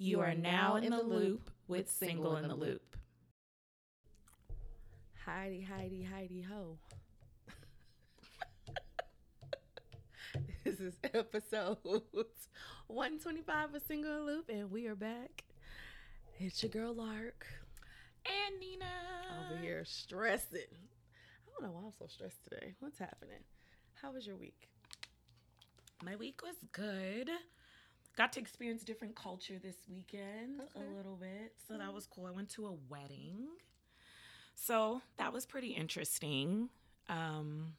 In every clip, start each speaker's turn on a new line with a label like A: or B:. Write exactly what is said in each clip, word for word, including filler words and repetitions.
A: You are now in the loop with Single in the Loop.
B: Heidi, Heidi, Heidi, ho. This is episode one twenty-five of Single in the Loop, and we are back. It's your girl, Lark.
A: And Nina.
B: Over here stressing. I don't know why I'm so stressed today. What's happening? How was your week?
A: My week was good. Got to experience different culture this weekend okay. a little bit. So that was cool. I went to a wedding. So that was pretty interesting. Um,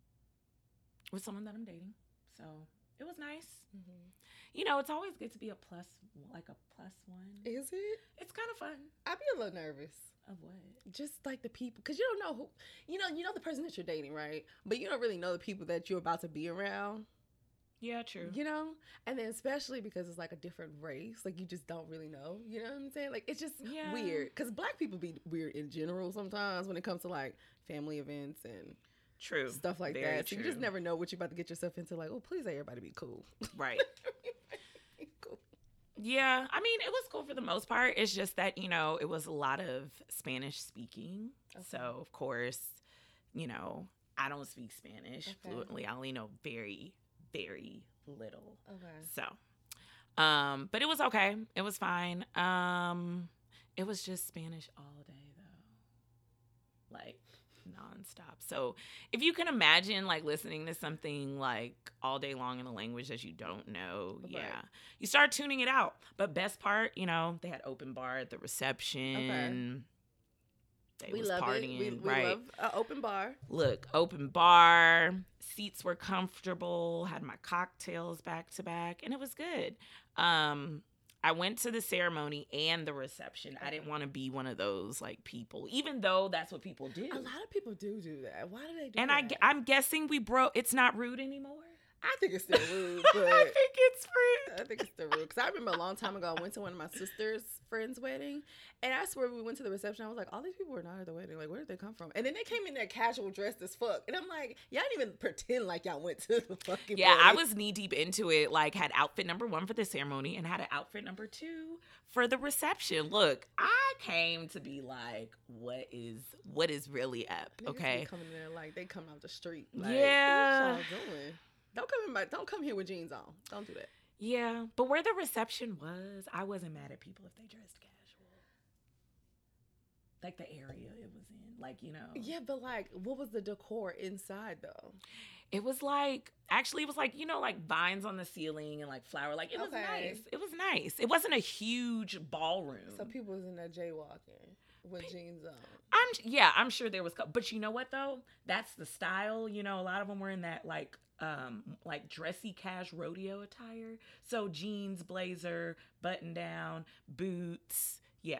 A: with someone that I'm dating. So it was nice. Mm-hmm. You know, it's always good to be a plus, like a plus one.
B: Is it?
A: It's kind of fun.
B: I'd be a little nervous.
A: Of what?
B: Just like the people, because you don't know who, you know, you know the person that you're dating, right? But you don't really know the people that you're about to be around.
A: Yeah, true.
B: You know? And then especially because it's like a different race. Like, you just don't really know. You know what I'm saying? Like, it's just yeah. weird. Because black people be weird in general sometimes when it comes to, like, family events and
A: true
B: stuff like
A: Very
B: that. So
A: true.
B: you just never know what you're about to get yourself into. Like, oh, please let everybody be cool.
A: Right. cool. Yeah. I mean, it was cool for the most part. It's just that, you know, it was a lot of Spanish speaking. Okay. So, of course, you know, I don't speak Spanish okay. fluently. I only know very very little.
B: Okay.
A: So, um, but it was okay. It was fine. Um, it was just Spanish all day though. Like nonstop. So if you can imagine like listening to something like all day long in a language that you don't know, okay. yeah, you start tuning it out. But best part, you know, they had open bar at the reception.
B: Okay.
A: They
B: we
A: was
B: love
A: partying,
B: it. We, we
A: right?
B: love an open bar.
A: Look, open bar. Seats were comfortable. Had my cocktails back to back, and it was good. Um, I went to the ceremony and the reception. I didn't want to be one of those like people, even though that's what people do.
B: A lot of people do do that. Why do they do
A: and
B: that?
A: And I, I'm guessing we broke. It's not rude anymore.
B: I think it's still rude, but
A: I think it's rude.
B: I think it's still rude because I remember a long time ago I went to one of my sister's friends' wedding, and I swear we went to the reception. I was like, all these people were not at the wedding. Like, where did they come from? And then they came in there casual, dressed as fuck, and I'm like, y'all didn't even pretend like y'all went to the fucking.
A: Yeah,
B: wedding.
A: I was knee deep into it. Like, had outfit number one for the ceremony and had an outfit number two for the reception. Look, I came to be like, what is what is really up?
B: Niggas
A: Okay,
B: be coming in there like they come out the street. Like,
A: yeah,
B: what y'all doing? Don't come in my, don't come here with jeans on. Don't do that.
A: Yeah, but where the reception was, I wasn't mad at people if they dressed casual. Like the area it was in, like, you know.
B: Yeah, but like, what was the decor inside though?
A: It was like, actually, it was like, you know, like vines on the ceiling and like flower. Like, it was
B: okay.
A: nice. It was nice. It wasn't a huge ballroom.
B: So people was in there jaywalking with Pe- jeans on.
A: I'm yeah, I'm sure there was, but you know what though? That's the style. You know, a lot of them were in that like. Um, like dressy cash rodeo attire. So jeans, blazer, button down, boots. Yeah.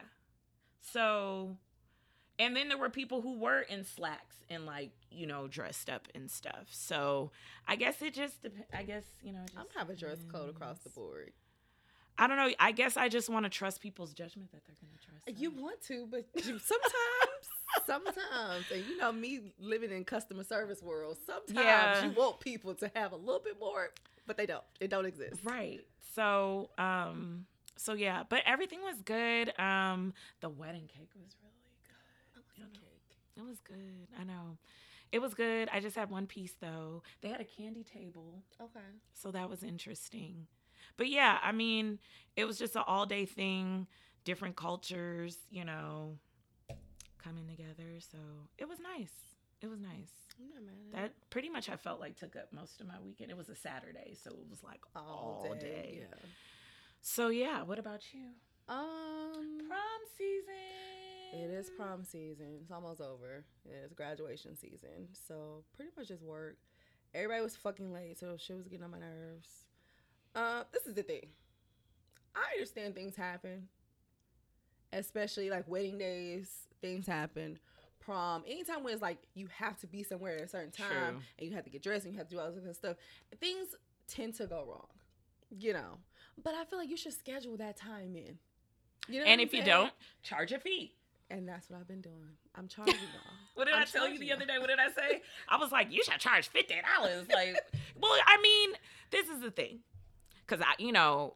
A: So, and then there were people who were in slacks and like, you know, dressed up and stuff. So I guess it just, dep- I guess, you know. Just
B: I'm have a dress code across the board.
A: I don't know. I guess I just want to trust people's judgment that they're going to trust them.
B: You want to, but you, sometimes, sometimes, and you know me living in customer service world, sometimes yeah. you want people to have a little bit more, but they don't. It don't exist.
A: Right. So, um, so yeah, but everything was good. Um, the wedding cake was really good.
B: I love cake.
A: It was good. I know. It was good. I just had one piece though. They had a candy table.
B: Okay.
A: So that was interesting. But yeah, I mean, it was just an all-day thing, different cultures, you know, coming together. So it was nice. It was nice.
B: I'm not mad at
A: that
B: it.
A: Pretty much I felt like took up most of my weekend. It was a Saturday, so it was like all, all day. day.
B: Yeah.
A: So yeah, what about you?
B: Um,
A: prom season.
B: It is prom season. It's almost over. It's graduation season. So pretty much just work. Everybody was fucking late, so shit was getting on my nerves. Uh, this is the thing. I understand things happen, especially like wedding days. Things happen, prom. Anytime when it's like you have to be somewhere at a certain time
A: True.
B: and you have to get dressed and you have to do all this kind of stuff, things tend to go wrong, you know. But I feel like you should schedule that time in. You know.
A: And
B: what
A: if
B: I'm
A: you
B: saying?
A: don't, charge a fee.
B: And that's what I've been doing. I'm charging y'all.
A: What did
B: I'm
A: I tell you the
B: y'all.
A: other day? What did I say? I was like, you should charge fifty dollars. Like, well, I mean, this is the thing. Because, I, you know,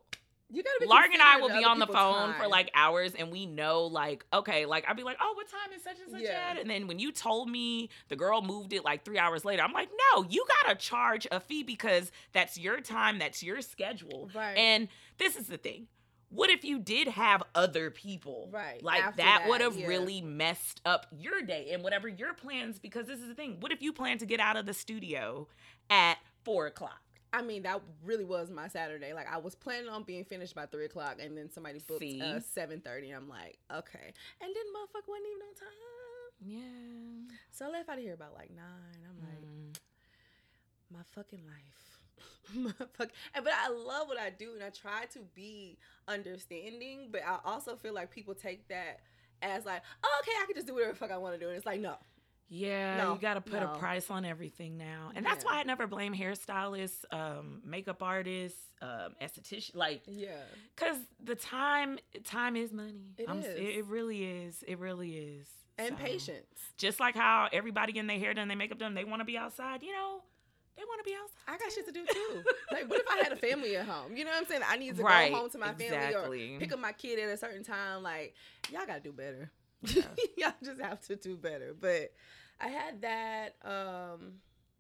B: You gotta be
A: Larg and I will
B: considerate
A: be
B: of
A: on the
B: other
A: phone
B: people's
A: for
B: time.
A: like hours, and we know like, okay, like I'll be like, oh, what time is such and such
B: Yeah.
A: at? And then when you told me the girl moved it like three hours later, I'm like, no, you gotta charge a fee because that's your time, that's your schedule.
B: Right.
A: And this is the thing. What if you did have other people?
B: Right,
A: Like
B: after
A: that,
B: that,
A: would have
B: yeah.
A: really messed up your day and whatever your plans, because this is the thing. What if you plan to get out of the studio at four o'clock?
B: I mean, that really was my Saturday. Like, I was planning on being finished by three o'clock, and then somebody booked
A: See?
B: uh, seven thirty. I'm like, okay. And then motherfucker wasn't even on time.
A: Yeah.
B: So I left out of here about like nine. I'm like,
A: Mm.
B: my fucking life. my fuck- and, but I love what I do, and I try to be understanding, but I also feel like people take that as like, oh, okay, I can just do whatever the fuck I want to do. And it's like, no.
A: Yeah,
B: No,
A: you got to put
B: no.
A: a price on everything now. And that's
B: Yeah.
A: why I never blame hairstylists, um, makeup artists, um, esthetician, like,
B: Yeah.
A: because the time, time is money.
B: It
A: I'm,
B: is.
A: It, it really is. It really is.
B: And
A: So,
B: patience.
A: Just like how everybody getting their hair done, their makeup done, they want to be outside, you know, they want to be outside.
B: I got shit to do too. Like, what if I had a family at home? You know what I'm saying? I need to
A: Right,
B: go home to my family
A: exactly.
B: or pick up my kid at a certain time. Like, y'all got to do better.
A: Yeah.
B: Y'all just have to do better. But I had that um,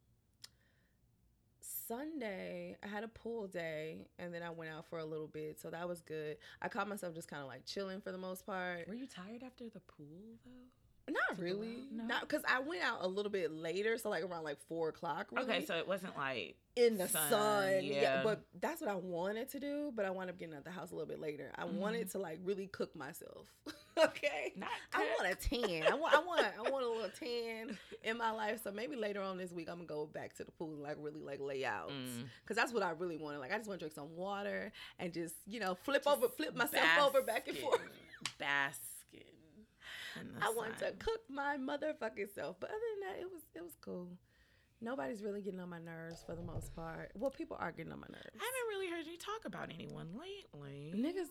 B: Sunday. I had a pool day, and then I went out for a little bit, so that was good. I caught myself just kind of like chilling for the most part.
A: Were you tired after the pool, though?
B: Not
A: To go
B: really.
A: out? No?
B: Not because I went out a little bit later, so like around like four o'clock. Really.
A: Okay, so it wasn't like
B: In the sun,
A: sun,
B: yeah.
A: yeah.
B: But that's what I wanted to do. But I wound up getting out the house a little bit later. I wanted to like really cook myself. Okay,
A: not.
B: I want a tan. I want, I want, I want a little tan in my life. So maybe later on this week, I'm gonna go back to the pool and like really like lay out,
A: Mm.
B: because that's what I really wanted. Like I just want to drink some water and just you know flip
A: Just
B: over, flip myself over back and forth.
A: Basking. in the
B: I want to
A: sun.
B: cook my motherfucking self. But other than that, it was it was cool. Nobody's really getting on my nerves for the most part. Well, people are getting on my nerves.
A: I haven't really heard you talk about anyone lately.
B: Niggas.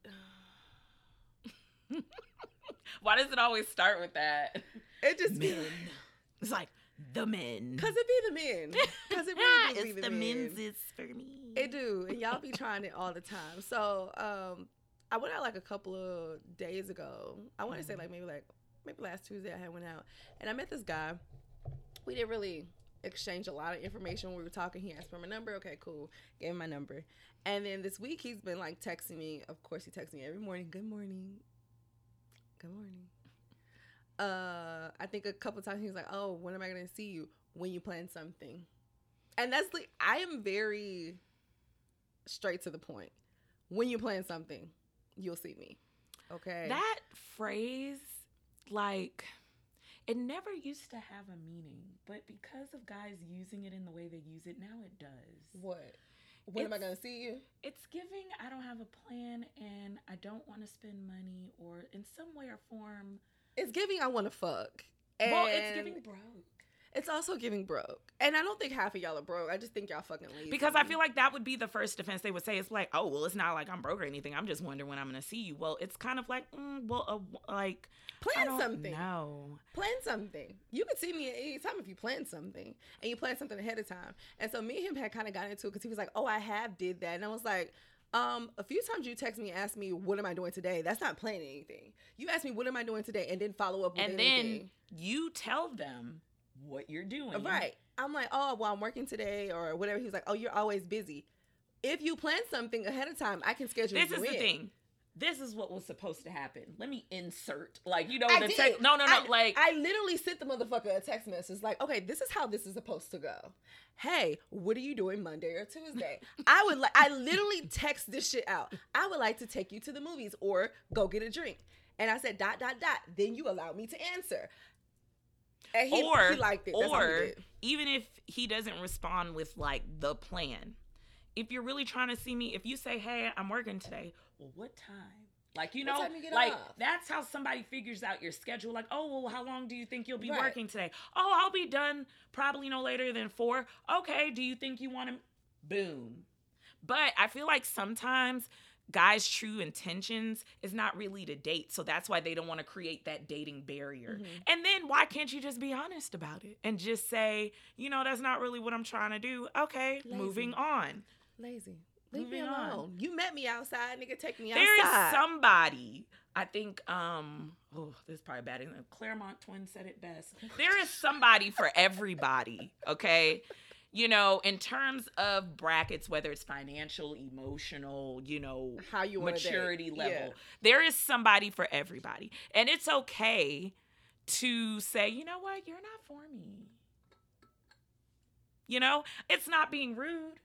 A: Why does it always start with that?
B: It just
A: Men. It's like the men.
B: Cause it be the men. Cause it really do
A: it's
B: be the,
A: the
B: men.
A: men's is for me.
B: It do, and y'all be trying it all the time. So, um, I went out like a couple of days ago. I want to say like maybe like maybe last Tuesday I had went out, and I met this guy. We didn't really exchange a lot of information when we were talking. He asked for my number. Okay, cool. Gave him my number, and then this week he's been like texting me. Of course, he texts me every morning. Good morning. Good morning. Uh, I think a couple times he was like, "Oh, when am I gonna see you? When you plan something?" And that's like, I am very straight to the point. When you plan something, you'll see me. Okay.
A: That phrase, like, it never used to have a meaning, but because of guys using it in the way they use it, now it does.
B: What? When am I
A: It's-
B: gonna see you?
A: It's giving, I don't have a plan and I don't want to spend money, or in some way or form.
B: It's giving I want to fuck. And
A: Well, it's giving broke.
B: It's also giving broke. And I don't think half of y'all are broke. I just think y'all fucking lazy.
A: Because I feel like that would be the first defense they would say. It's like, oh, well, it's not like I'm broke or anything. I'm just wondering when I'm going to see you. Well, it's kind of like, mm, well, uh, like, I
B: plan
A: don't
B: something.
A: know.
B: Plan something. You can see me at any time if you plan something, and you plan something ahead of time. And so me and him had kind of gotten into it because he was like, "Oh, I have did that," and I was like, um, a few times you text me and ask me, "What am I doing today?" That's not planning anything. You ask me, "What am I doing today?" and then follow up with
A: And
B: anything.
A: then you tell them what you're doing.
B: Right. I'm like, "Oh, well, I'm working today," or whatever. He was like, "Oh, you're always busy." If you plan something ahead of time, I can schedule
A: This
B: you
A: is the
B: in.
A: thing. This is what was supposed to happen. Let me insert, like, you know,
B: I
A: the
B: did.
A: text. No, no, no.
B: I,
A: like,
B: I literally sent the motherfucker a text message like, okay, this is how this is supposed to go. Hey, what are you doing Monday or Tuesday? I would like, I literally text this shit out. I would like to take you to the movies or go get a drink. And I said, dot, dot, dot. Then you allowed me to answer. And he,
A: or,
B: he liked it. That's all he
A: or
B: did.
A: even if he doesn't respond with, like, the plan, if you're really trying to see me, if you say, hey, I'm working today, well, what time? Like, you
B: What
A: know,
B: time you get
A: like,
B: off?
A: that's how somebody figures out your schedule. Like, oh, well, how long do you think you'll be
B: Right.
A: working today? Oh, I'll be done probably no later than four. Okay, do you think you want to? Boom. But I feel like sometimes guys' true intentions is not really to date. So that's why they don't want to create that dating barrier.
B: Mhm.
A: And then why can't you just be honest about it and just say, you know, that's not really what I'm trying to do. Okay,
B: Lazy.
A: moving on.
B: Lazy. Leave me
A: Moving
B: alone.
A: on.
B: You met me outside, nigga. Take me
A: There
B: outside.
A: is somebody, I think, um, oh, this is probably bad. Claremont Twin said it best. There is somebody for everybody, okay? You know, in terms of brackets, whether it's financial, emotional, you know,
B: How you wanna
A: maturity
B: date.
A: level,
B: Yeah.
A: there is somebody for everybody. And it's okay to say, you know what, you're not for me. You know, it's not being rude.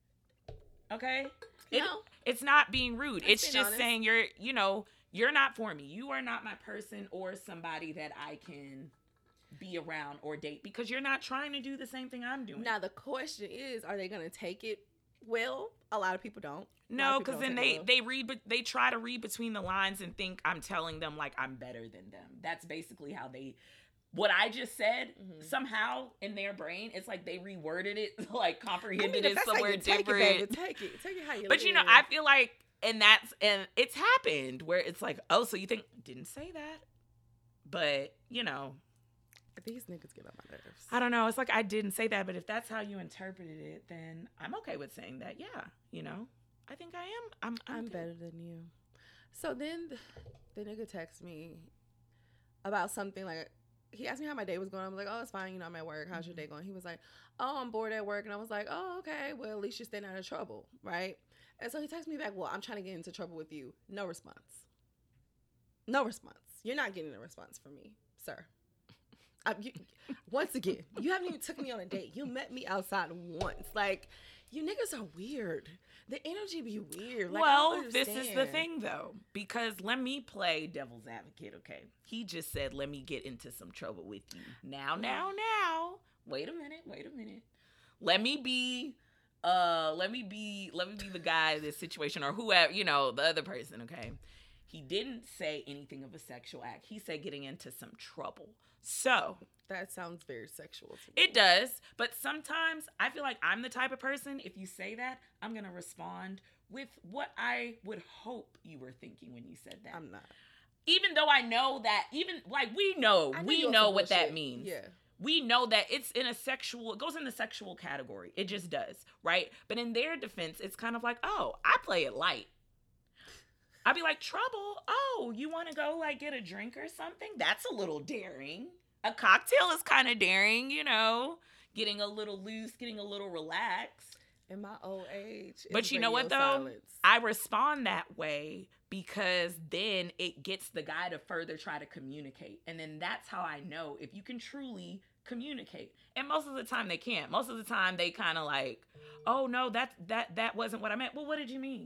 A: Okay? It,
B: No.
A: It's not being rude.
B: That's
A: it's
B: being
A: just
B: honest.
A: saying you're, you know, you're not for me. You are not my person or somebody that I can be around or date because you're not trying to do the same thing I'm doing.
B: Now the question is, are they gonna take it well? A lot of people don't.
A: No, because then they they read, but they try to read between the lines and think I'm telling them like I'm better than them. That's basically how they. What I just said,
B: Mhm.
A: somehow in their brain, it's like they reworded it, like comprehended
B: I mean, if
A: it
B: that's how
A: somewhere
B: you take
A: different.
B: it, baby, take it, take it how you.
A: But you know,
B: live.
A: I feel like, and that's, and it's happened where it's like, oh, so you think, didn't say that. But, you know.
B: These niggas get on my nerves.
A: I don't know. It's like, I didn't say that, but if that's how you interpreted it, then I'm okay with saying that. Yeah. You know, I think I am. I'm, I'm,
B: I'm better than you. So then the, the nigga texts me about something like, he asked me how my day was going. I was like, oh, it's fine. You know, I'm at work. How's your day going? He was like, oh, I'm bored at work. And I was like, oh, okay. Well, at least you're staying out of trouble, right? And so he texts me back, well, I'm trying to get into trouble with you. No response. No response. You're not getting a response from me, sir. I, you, once again, you haven't even took me on a date. You met me outside once. Like, you niggas are weird. The energy be weird. Like,
A: well, this is the thing, though, because let me play devil's advocate, okay? He just said, let me get into some trouble with you. Now, now, now. Wait a minute. Wait a minute. Let me be, uh, let me be, let me be the guy in this situation or whoever, you know, the other person, okay? He didn't say anything of a sexual act. He said getting into some trouble. So
B: that sounds very sexual to me.
A: It does, but sometimes I feel like I'm the type of person, if you say that, I'm going to respond with what I would hope you were thinking when you said that.
B: I'm not.
A: Even though I know that, even, like, we know,
B: I know
A: we
B: you're
A: know
B: some
A: what that
B: bullshit.
A: means.
B: Yeah.
A: We know that it's in a sexual, it goes in the sexual category. It just does, right? But in their defense, it's kind of like, oh, I play it light. I'd be like, trouble? Oh, you want to go, like, get a drink or something? That's a little daring. A cocktail is kind of daring, you know, getting a little loose, getting a little relaxed.
B: In my old age.
A: But you know what, though? Silence. I respond that way because then it gets the guy to further try to communicate. And then that's how I know if you can truly communicate. And most of the time they can't. Most of the time they kind of like, oh, no, that, that, that wasn't what I meant. Well, what did you mean?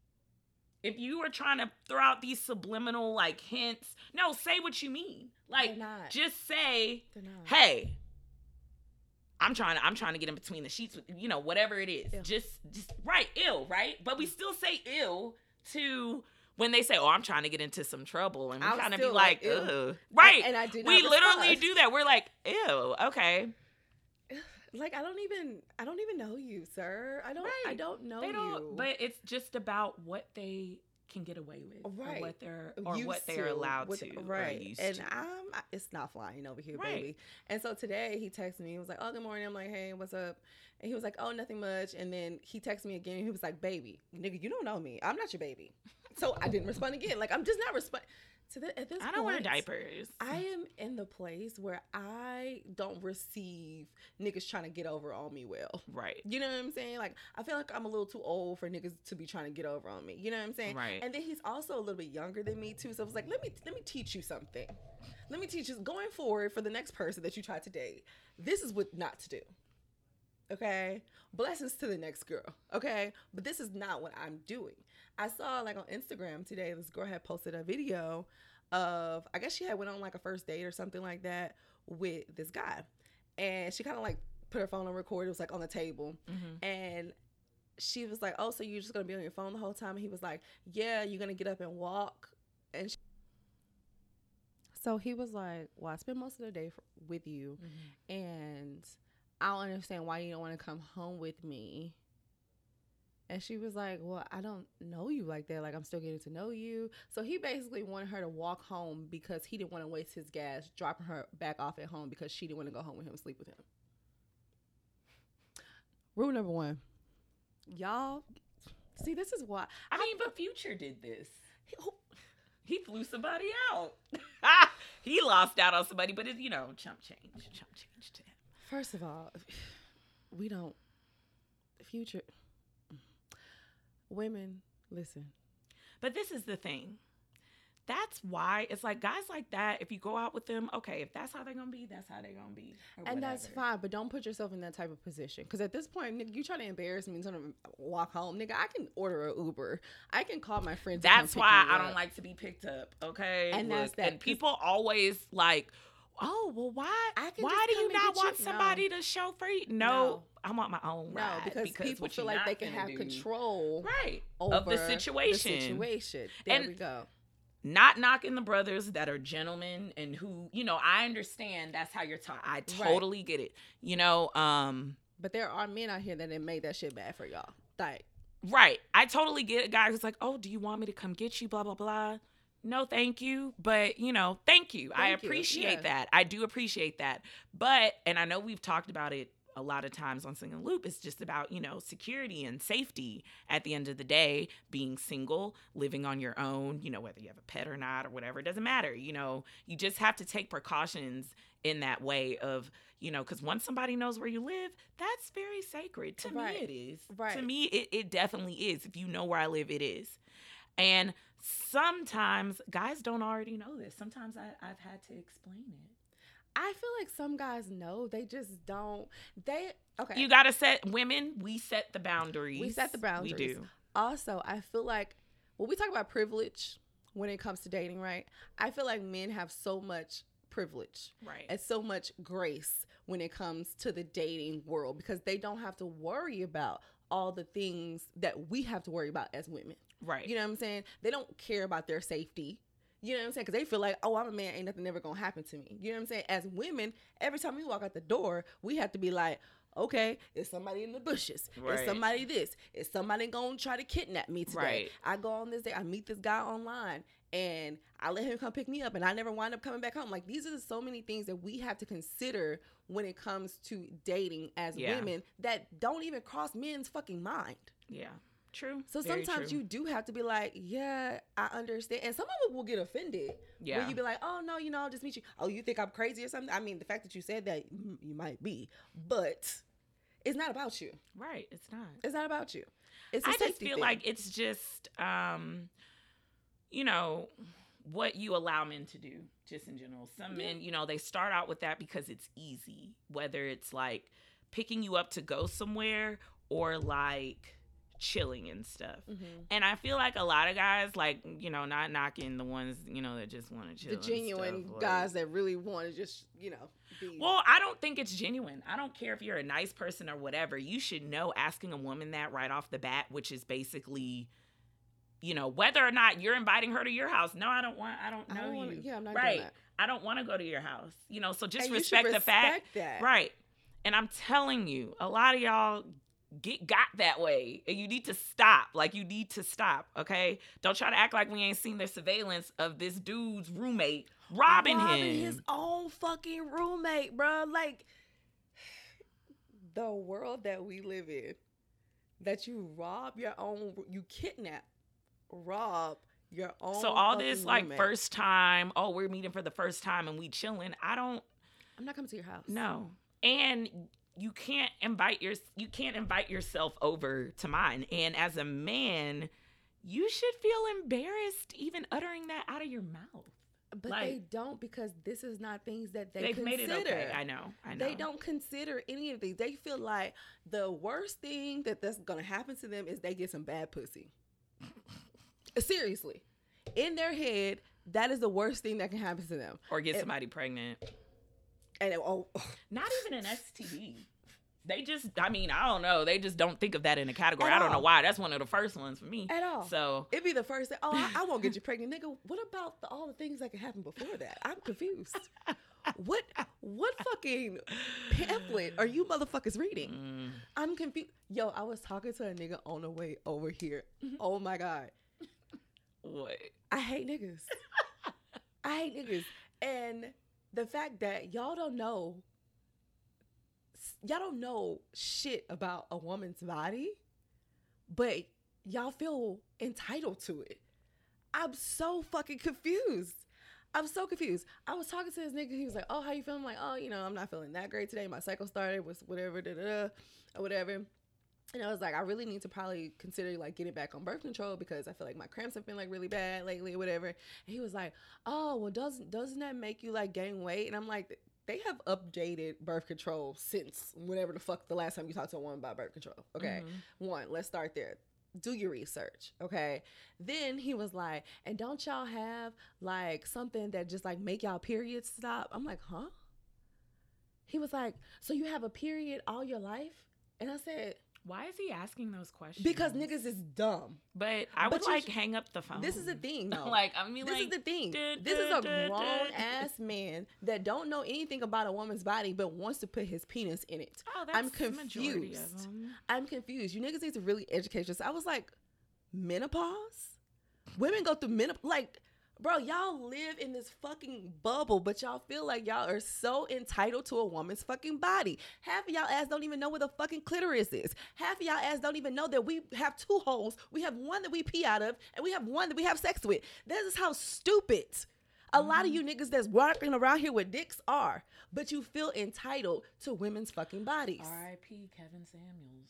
A: If you were trying to throw out these subliminal, like, hints, no, say what you mean. Like, just say, hey, I'm trying to, I'm trying to get in between the sheets with, you know, whatever it is. Ew. Just, just, right, ill, right? But we still say ill to when they say, oh, I'm trying to get into some trouble. And we kind of be like, like ugh. Right.
B: And, and I do not
A: We
B: respond.
A: literally do that. We're like, ew, okay.
B: Like, I don't even, I don't even know you, sir. I don't, right. I don't know they don't,
A: you. But it's just about what they can get away with,
B: right?
A: Or what they're, or
B: used
A: what they're allowed
B: with,
A: to,
B: right?
A: Or used
B: and
A: to.
B: I'm, it's not flying over here,
A: right.
B: baby. And so today he texted me. He was like, "Oh, good morning." I'm like, "Hey, what's up?" And he was like, "Oh, nothing much." And then he texted me again. He was like, "Baby, nigga, you don't know me. I'm not your baby." So I didn't respond again. Like, I'm just not responding. To the, at this
A: I don't
B: point,
A: wear diapers.
B: I am in the place where I don't receive niggas trying to get over on me well.
A: Right.
B: You know what I'm saying? Like, I feel like I'm a little too old for niggas to be trying to get over on me. You know what I'm saying?
A: Right.
B: And then he's also a little bit younger than me too. So I was like, let me let me teach you something. Let me teach you going forward for the next person that you try to date. This is what not to do. Okay? Blessings to the next girl. Okay? But this is not what I'm doing. I saw, like, on Instagram today, this girl had posted a video of, I guess she had went on, like, a first date or something like that with this guy. And she kind of, like, put her phone on record. It was, like, on the table. Mm-hmm. And she was like, oh, so you're just going to be on your phone the whole time? And he was like, yeah, you're going to get up and walk. And she- so he was like, well, I spend most of the day for, with you. Mm-hmm. And I don't understand why you don't want to come home with me. And she was like, well, I don't know you like that. Like, I'm still getting to know you. So he basically wanted her to walk home because he didn't want to waste his gas dropping her back off at home because she didn't want to go home with him and sleep with him. Rule number one, y'all, See, this is why.
A: I mean, but Future did this.
B: He, oh,
A: He flew somebody out. He lost out on somebody, but it, you know, chump change, chump change to him.
B: first of all, we don't. Future. Women, listen.
A: But this is the thing. That's why it's like guys like that, if you go out with them, okay, if that's how they're going to be, that's how they're going to be.
B: And that's fine, but don't put yourself in that type of position. Because at this point, nigga, you trying to embarrass me and trying to walk home. Nigga, I can order an Uber. I can call my friends.
A: That's why I don't like to be picked up, okay?
B: And
A: Look,
B: that's that.
A: And people always like, oh, well, why Why do you not want somebody no. to chauffeur you? No, no, I want my own
B: no,
A: ride.
B: Because, because people feel like they can have
A: do,
B: control
A: right,
B: over
A: of the situation.
B: The situation. There
A: and
B: we go.
A: Not knocking the brothers that are gentlemen and who, you know, I understand that's how you're taught. I totally right. get it. You know, um.
B: But there are men out here that have made that shit bad for y'all. Like.
A: Right. I totally get a guy who's like, oh, do you want me to come get you? Blah, blah, blah. No, thank you. But, you know, thank you. Thank I appreciate you. Yeah. that. I do appreciate that. But, and I know we've talked about it a lot of times on Single Loop, it's just about, you know, security and safety at the end of the day, being single, living on your own, you know, whether you have a pet or not or whatever, it doesn't matter. You know, you just have to take precautions in that way of, you know, because once somebody knows where you live, that's very sacred. To right. me, it is.
B: Right.
A: To me, it, it definitely is. If you know where I live, it is. And sometimes guys don't already know this. Sometimes I, I've had to explain it.
B: I feel like some guys know, they just don't. They okay.
A: You gotta set women. We set the boundaries.
B: We set the boundaries.
A: We do.
B: Also, I feel like when we talk about privilege when it comes to dating, right? I feel like men have so much privilege,
A: right,
B: and so much grace when it comes to the dating world because they don't have to worry about all the things that we have to worry about as women.
A: Right.
B: You know what I'm saying? They don't care about their safety. You know what I'm saying? Because they feel like, oh, I'm a man, ain't nothing ever gonna happen to me. You know what I'm saying? As women, every time we walk out the door, we have to be like, okay, is somebody in the bushes? Right. Is somebody this? Is somebody gonna try to kidnap me today? Right. I go on this day, I meet this guy online, and I let him come pick me up, and I never wind up coming back home. Like, these are so many things that we have to consider when it comes to dating as yeah. women that don't even cross men's fucking mind.
A: Yeah. True.
B: So Very sometimes true. You do have to be like, yeah, I understand. And some of them will get offended. Yeah. When you be like, oh, no, you know, I'll just meet you. Oh, you think I'm crazy or something? I mean, the fact that you said that, you might be. But it's not about you.
A: Right. It's not.
B: It's not about you. It's a
A: I
B: safety
A: just feel
B: thing.
A: like it's just, um, you know, what you allow men to do, just in general. Some yeah. men, you know, they start out with that because it's easy. Whether it's like picking you up to go somewhere or like chilling and stuff. Mm-hmm. And I feel like a lot of guys, like, you know, not knocking the ones, you know, that just want to chill.
B: The genuine
A: stuff,
B: guys like, that really want to just, you know, be.
A: Well, I don't think it's genuine. I don't care if you're a nice person or whatever. You should know asking a woman that right off the bat, which is basically, you know, whether or not you're inviting her to your house. No, I don't want, I don't know I don't you.
B: Wanna, yeah, I'm not
A: right.
B: doing that.
A: I don't want to go to your house. You know, so just
B: and
A: respect,
B: respect
A: the fact.
B: That.
A: Right. And I'm telling you, a lot of y'all get got that way, and you need to stop. Like, you need to stop, okay? Don't try to act like we ain't seen the surveillance of this dude's roommate robbing,
B: robbing
A: him.
B: his own fucking roommate, bro. Like, the world that we live in, that you rob your own, you kidnap, rob your own.
A: So all this like
B: roommate.
A: First time, oh, we're meeting for the first time and we chilling. I don't.
B: I'm not coming to your house.
A: No, and you can't invite your you can't invite yourself over to mine. And as a man, you should feel embarrassed even uttering that out of your mouth.
B: But like, they don't, because this is not things that they
A: they've
B: consider.
A: Made it okay. I know. I know.
B: They don't consider any of these. They feel like the worst thing that that's gonna happen to them is they get some bad pussy. Seriously, in their head, that is the worst thing that can happen to them.
A: Or get
B: it,
A: somebody pregnant.
B: And it, oh,
A: not even an S T D. They just, I mean, I don't know. They just don't think of that in a category.
B: At
A: I don't
B: all.
A: know why. That's one of the first ones for me.
B: At all.
A: So
B: it'd be the first thing. Oh, I, I won't get you pregnant, nigga. What about the, all the things that can happen before that? I'm confused. What what fucking pamphlet are you motherfuckers reading? Mm. I'm confused. Yo, I was talking to a nigga on the way over here. Oh my God.
A: What?
B: I hate niggas. I hate niggas. And the fact that y'all don't know, y'all don't know shit about a woman's body, but y'all feel entitled to it. I'm so fucking confused. I'm so confused. I was talking to this nigga. He was like, oh, how you feeling? I'm like, oh, you know, I'm not feeling that great today. My cycle started was whatever, da da da, or whatever. And I was like, I really need to probably consider like getting back on birth control because I feel like my cramps have been like really bad lately or whatever. And he was like, oh, well, doesn't doesn't that make you like gain weight? And I'm like, they have updated birth control since whenever the fuck the last time you talked to a woman about birth control. Okay, mm-hmm. One, let's start there. Do your research, okay? Then he was like, and don't y'all have like something that just like make y'all periods stop? I'm like, huh? He was like, so you have a period all your life? And I said,
A: why is he asking those questions?
B: Because niggas is dumb.
A: But I would but like hang up the phone.
B: This is the thing, though.
A: like, I mean,
B: this
A: like,
B: is the thing.
A: Duh,
B: this
A: duh,
B: is a
A: duh,
B: grown
A: duh.
B: ass man that don't know anything about a woman's body, but wants to put his penis in it.
A: Oh, that's
B: I'm
A: the majority of
B: confused.
A: them.
B: I'm confused. You niggas need to really educate yourself. I was like, menopause? Women go through menopause. Like, bro, y'all live in this fucking bubble, but y'all feel like y'all are so entitled to a woman's fucking body. Half of y'all ass don't even know where the fucking clitoris is. Half of y'all ass don't even know that we have two holes. We have one that we pee out of, and we have one that we have sex with. This is how stupid a mm-hmm. lot of you niggas that's walking around here with dicks are. But you feel entitled to women's fucking bodies.
A: R I P Kevin Samuels.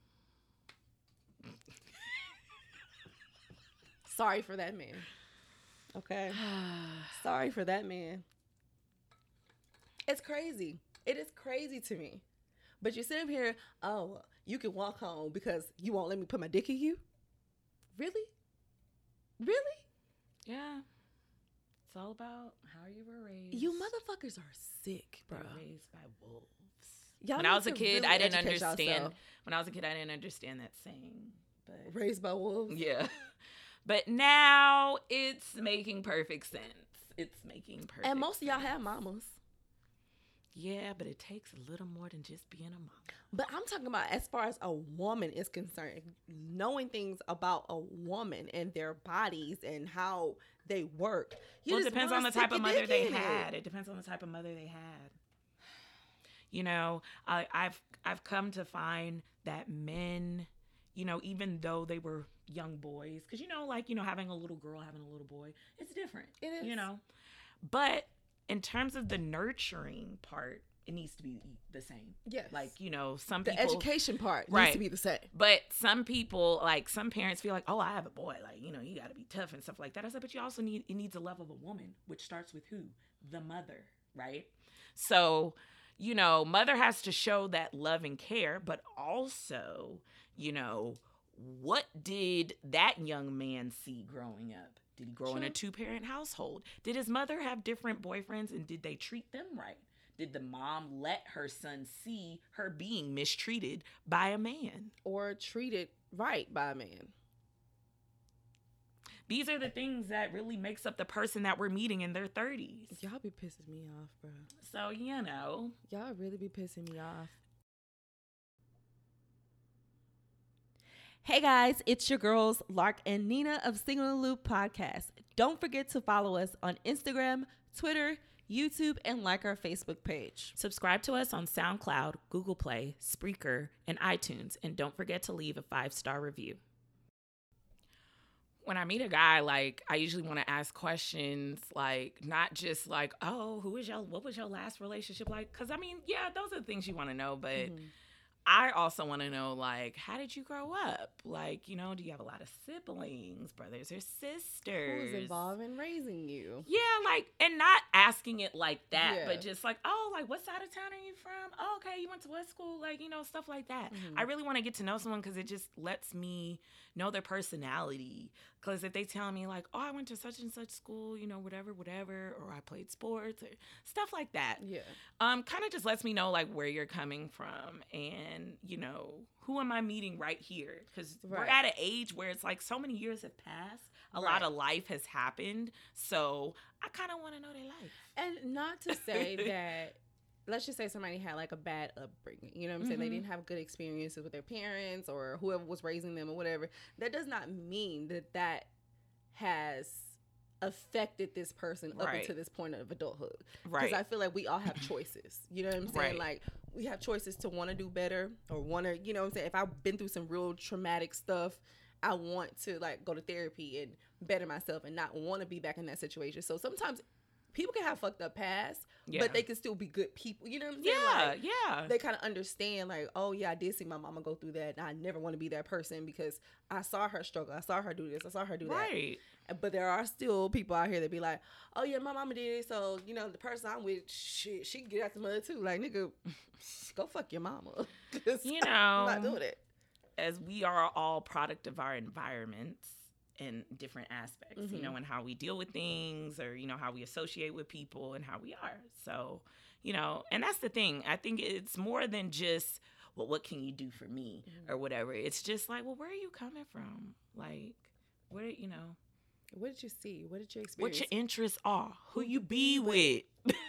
B: Sorry for that man. Okay. Sorry for that man. It's crazy. It is crazy to me. But you sit up here, oh, you can walk home because you won't let me put my dick in you? Really? Really?
A: Yeah. It's all about how you were raised.
B: You motherfuckers are sick, bro.
A: You're raised by wolves.
B: Y'all
A: when I was a kid,
B: really
A: I didn't understand.
B: Yourself.
A: When I was a kid, I didn't understand that saying. But
B: raised by wolves?
A: Yeah. But now it's making perfect sense. It's making perfect sense.
B: And most of y'all have mamas.
A: Yeah, but it takes a little more than just being a mama.
B: But I'm talking about as far as a woman is concerned, knowing things about a woman and their bodies and how they work. You
A: well, it depends on the type of mother they had. It depends on the type of mother they had. You know, I, I've I've come to find that men, you know, even though they were young boys, because, you know, like, you know, having a little girl, having a little boy, it's different.
B: It is.
A: You know, but in terms of the nurturing part, it needs to be the same.
B: Yes.
A: Like, you know, some
B: the
A: people.
B: The education part
A: right.
B: needs to be the same.
A: But some people, like, some parents feel like, oh, I have a boy. Like, you know, you got to be tough and stuff like that. I said, but you also need, it needs a love of a woman, which starts with who? The mother, right? So, you know, mother has to show that love and care, but also, you know, what did that young man see growing up? Did he grow sure. in a two-parent household? Did his mother have different boyfriends, and did they treat them right? Did the mom let her son see her being mistreated by a man?
B: Or treated right by a man?
A: These are the things that really makes up the person that we're meeting in their thirties.
B: Y'all be pissing me off, bro.
A: So, you know.
B: Y'all really be pissing me off. Hey guys, it's your girls, Lark and Nina of Single in the Loop Podcast. Don't forget to follow us on Instagram, Twitter, YouTube, and like our Facebook page.
A: Subscribe to us on SoundCloud, Google Play, Spreaker, and iTunes. And don't forget to leave a five-star review. When I meet a guy, like, I usually want to ask questions, like, not just like, oh, who is your, what was your last relationship like? Because, I mean, yeah, those are the things you want to know, but mm-hmm. I also want to know, like, how did you grow up? Like, you know, do you have a lot of siblings, brothers or sisters?
B: Who's involved in raising you?
A: Yeah, like, and not asking it like that,
B: yeah.
A: but just like, oh, like, what side of town are you from? Oh, okay, you went to what school? Like, you know, stuff like that. Mm-hmm. I really want to get to know someone because it just lets me know their personality. Because if they tell me, like, oh, I went to such and such school, you know, whatever, whatever, or I played sports or stuff like that.
B: Yeah.
A: Um, kind of just lets me know, like, where you're coming from and, you know, who am I meeting right here? Because right. we're at an age where it's like so many years have passed. A right. lot of life has happened. So I kind of want to know their life.
B: And not to say that, let's just say somebody had like a bad upbringing. You know what I'm saying? Mm-hmm. They didn't have good experiences with their parents or whoever was raising them or whatever. That does not mean that that has affected this person up
A: right.
B: until this point of adulthood.
A: Right.
B: Because I feel like we all have choices. You know what I'm saying?
A: Right.
B: Like, we have choices to want to do better or want to, you know what I'm saying? If I've been through some real traumatic stuff I want to like go to therapy and better myself and not want to be back in that situation. So sometimes people can have fucked up past, yeah. but they can still be good people. You know what I'm saying?
A: Yeah,
B: like,
A: yeah.
B: They kind of understand, like, oh, yeah, I did see my mama go through that, and I never want to be that person because I saw her struggle. I saw her do this. I saw her do
A: right.
B: that. But there are still people out here that be like, oh, yeah, my mama did it, so, you know, the person I'm with, shit, she can get out the mud, too. Like, nigga, go fuck your mama.
A: You know.
B: I'm not doing it.
A: As we are all product of our environments, in different aspects, mm-hmm. you know, and how we deal with things, or, you know, how we associate with people and how we are. So, you know, and that's the thing. I think it's more than just, well, what can you do for me mm-hmm. or whatever. It's just like, well, where are you coming from? Like, where, you know.
B: What did you see? What did you experience?
A: What your interests are. Who, Who you be with.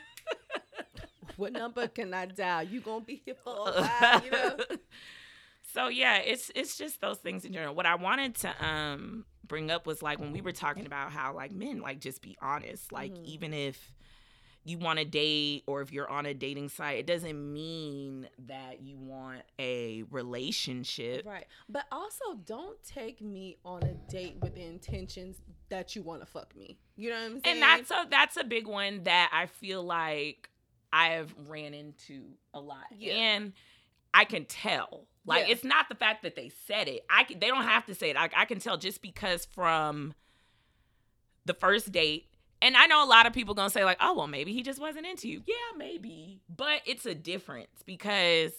B: What number can I dial? You gonna be here for a while, you know?
A: So, yeah, it's it's just those things in general. What I wanted to um bring up was, like, when we were talking about how, like, men, like, just be honest. Like, mm-hmm. even if you want to date or if you're on a dating site, it doesn't mean that you want a relationship.
B: Right. But also, don't take me on a date with the intentions that you want to fuck me. You know what I'm saying?
A: And that's a, that's a big one that I feel like I have ran into a lot. Yeah. And I can tell. Like, yeah. It's not the fact that they said it. I can, they don't have to say it. I, I can tell just because from the first date, and I know a lot of people going to say, like, oh, well, maybe he just wasn't into you. Yeah, maybe. But it's a difference because,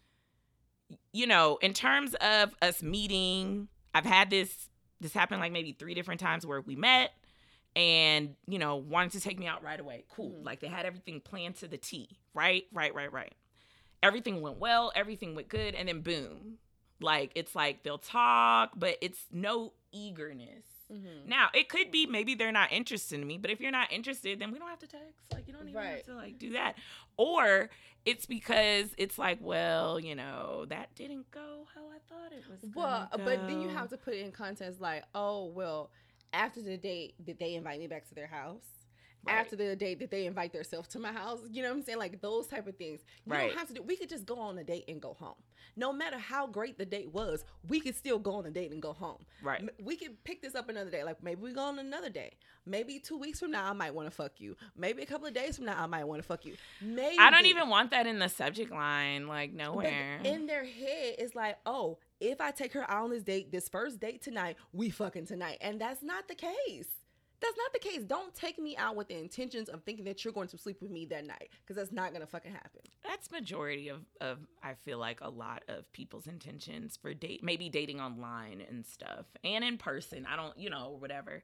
A: you know, in terms of us meeting, I've had this, this happen like maybe three different times where we met and, you know, wanted to take me out right away. Cool. Mm-hmm. Like, they had everything planned to the T. Right, right, right, right. Everything went well, everything went good, and then boom. Like, it's like they'll talk, but it's no eagerness. Mm-hmm. Now, it could be maybe they're not interested in me, but if you're not interested, then we don't have to text. Like, you don't even right. have to, like, do that. Or it's because it's like, well, you know, that didn't go how I thought it was
B: Well,
A: go.
B: But then you have to put it in context, like, oh, well, after the date, did they invite me back to their house? Right. After the date, did they invite themselves to my house? You know what I'm saying? Like, those type of things. You right. don't have to do. We could just go on a date and go home. No matter how great the date was, we could still go on a date and go home.
A: Right.
B: We could pick this up another day. Like, maybe we go on another day. Maybe two weeks from now, I might want to fuck you. Maybe a couple of days from now, I might want to fuck you. Maybe.
A: I don't even want that in the subject line. Like, nowhere.
B: But in their head, it's like, oh, if I take her out on this date, this first date tonight, we fucking tonight. And that's not the case. That's not the case. Don't take me out with the intentions of thinking that you're going to sleep with me that night, because that's not going to fucking happen.
A: That's majority of, of, I feel like, a lot of people's intentions for date, maybe dating online and stuff, and in person. I don't, you know, whatever.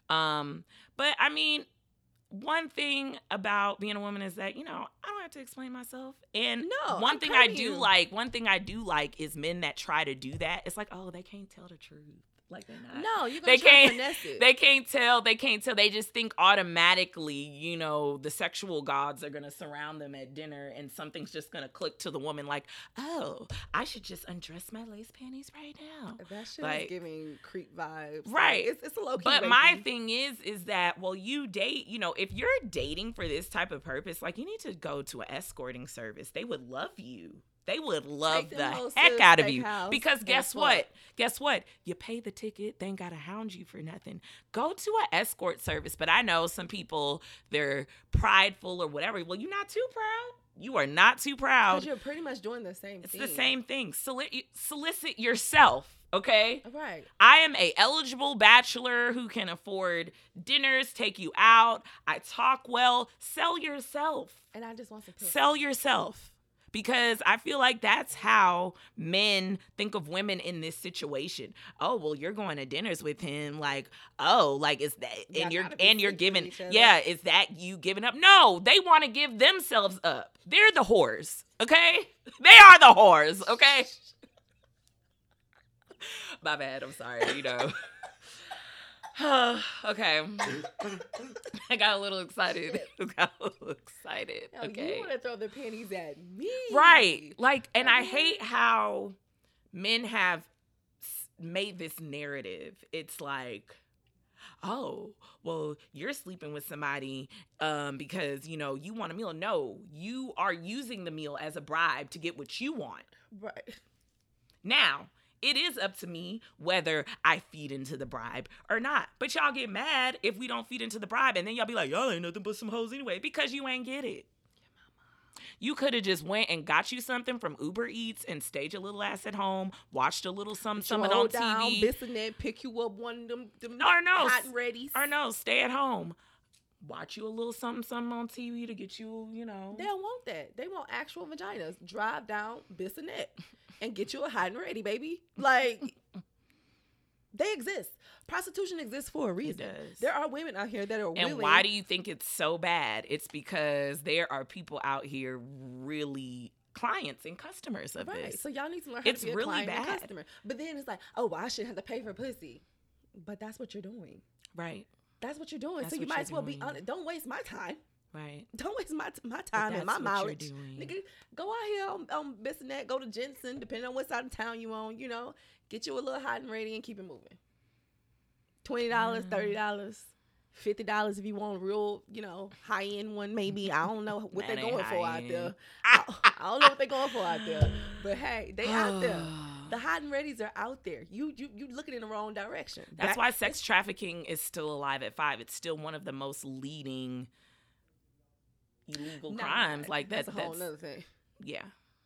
A: Um, but, I mean, one thing about being a woman is that, you know, I don't have to explain myself. And
B: no,
A: one
B: I'm
A: thing I do
B: you.
A: like, one thing I do like is men that try to do that. It's like, oh, they can't tell the truth. Like, they're not.
B: No, you're
A: gonna
B: they try
A: can't,
B: to finesse it.
A: They can't tell. They can't tell. They just think automatically, you know, the sexual gods are going to surround them at dinner and something's just going to click to the woman like, oh, I should just undress my lace panties right now.
B: That shit
A: like,
B: is giving creep vibes.
A: Right.
B: Like, it's, it's a low key.
A: But my thing is, is that, well, you date, you know, if you're dating for this type of purpose, like, you need to go to an escorting service. They would love you. They would love the heck out of you. Because guess what? Guess what? You pay the ticket. They ain't got to hound you for nothing. Go to an escort service. But I know some people, they're prideful or whatever. Well, you're not too proud. You are not too proud.
B: Because you're pretty much doing the same
A: it's
B: thing.
A: It's the same thing. Soli- solicit yourself. Okay?
B: Right.
A: I am a eligible bachelor who can afford dinners, take you out. I talk well. Sell yourself.
B: And I just want to
A: sell yourself. Because I feel like that's how men think of women in this situation. Oh, well, you're going to dinners with him. Like, oh, like, is that,
B: yeah,
A: and you're, and you're giving, yeah, is that you giving up? No, they want to give themselves up. They're the whores, okay? They are the whores, okay? My bad, I'm sorry, you know. Okay. I got a little excited. I got a little excited.
B: Yo,
A: okay.
B: You want to throw the panties at me.
A: Right. Like, and I hate how men have made this narrative. It's like, oh, well, you're sleeping with somebody um, because, you know, you want a meal. No, you are using the meal as a bribe to get what you want.
B: Right.
A: Now, it is up to me whether I feed into the bribe or not. But y'all get mad if we don't feed into the bribe, and then y'all be like, y'all ain't nothing but some hoes anyway, because you ain't get it. You could have just went and got you something from Uber Eats and stayed your little ass at home, watched a little some something on T V.
B: Down, Bissonnet, pick you up one of them, them
A: or no,
B: hot and readies.
A: Or no, stay at home. Watch you a little something something on T V to get you, you know.
B: They don't want that. They want actual vaginas. Drive down Bissonnet and get you a hot and ready, baby. Like, they exist. Prostitution exists for a reason.
A: It does.
B: There are women out here that are willing.
A: And why do you think it's so bad? It's because there are people out here really clients and customers of
B: right.
A: this.
B: So y'all need to learn how
A: it's
B: to be a
A: really
B: client
A: bad.
B: and customer. But then it's like, oh, well, I shouldn't have to pay for pussy. But that's what you're doing.
A: Right.
B: That's what you're doing.
A: That's
B: so you
A: what
B: might
A: you're
B: as well
A: doing.
B: be honest. Don't waste my time.
A: Right.
B: Don't waste my my time and my
A: what
B: mileage.
A: you're doing.
B: Nigga, go out here on, on Bissonnet, go to Jensen, depending on what side of town you on, you know, get you a little hot and ready and keep it moving. twenty dollars, thirty dollars, fifty dollars if you want a real, you know, high-end one maybe. I don't know what
A: That
B: they're
A: ain't
B: going for out
A: high-end.
B: there. I, I don't know what they're going for out there. But hey, they out there. The hot and readies are out there. You you you looking in the wrong direction.
A: That's
B: That-
A: why sex trafficking is still alive at five. It's still one of the most leading illegal
B: Nah,
A: crimes. Like that.
B: that's a whole nother thing.
A: Yeah.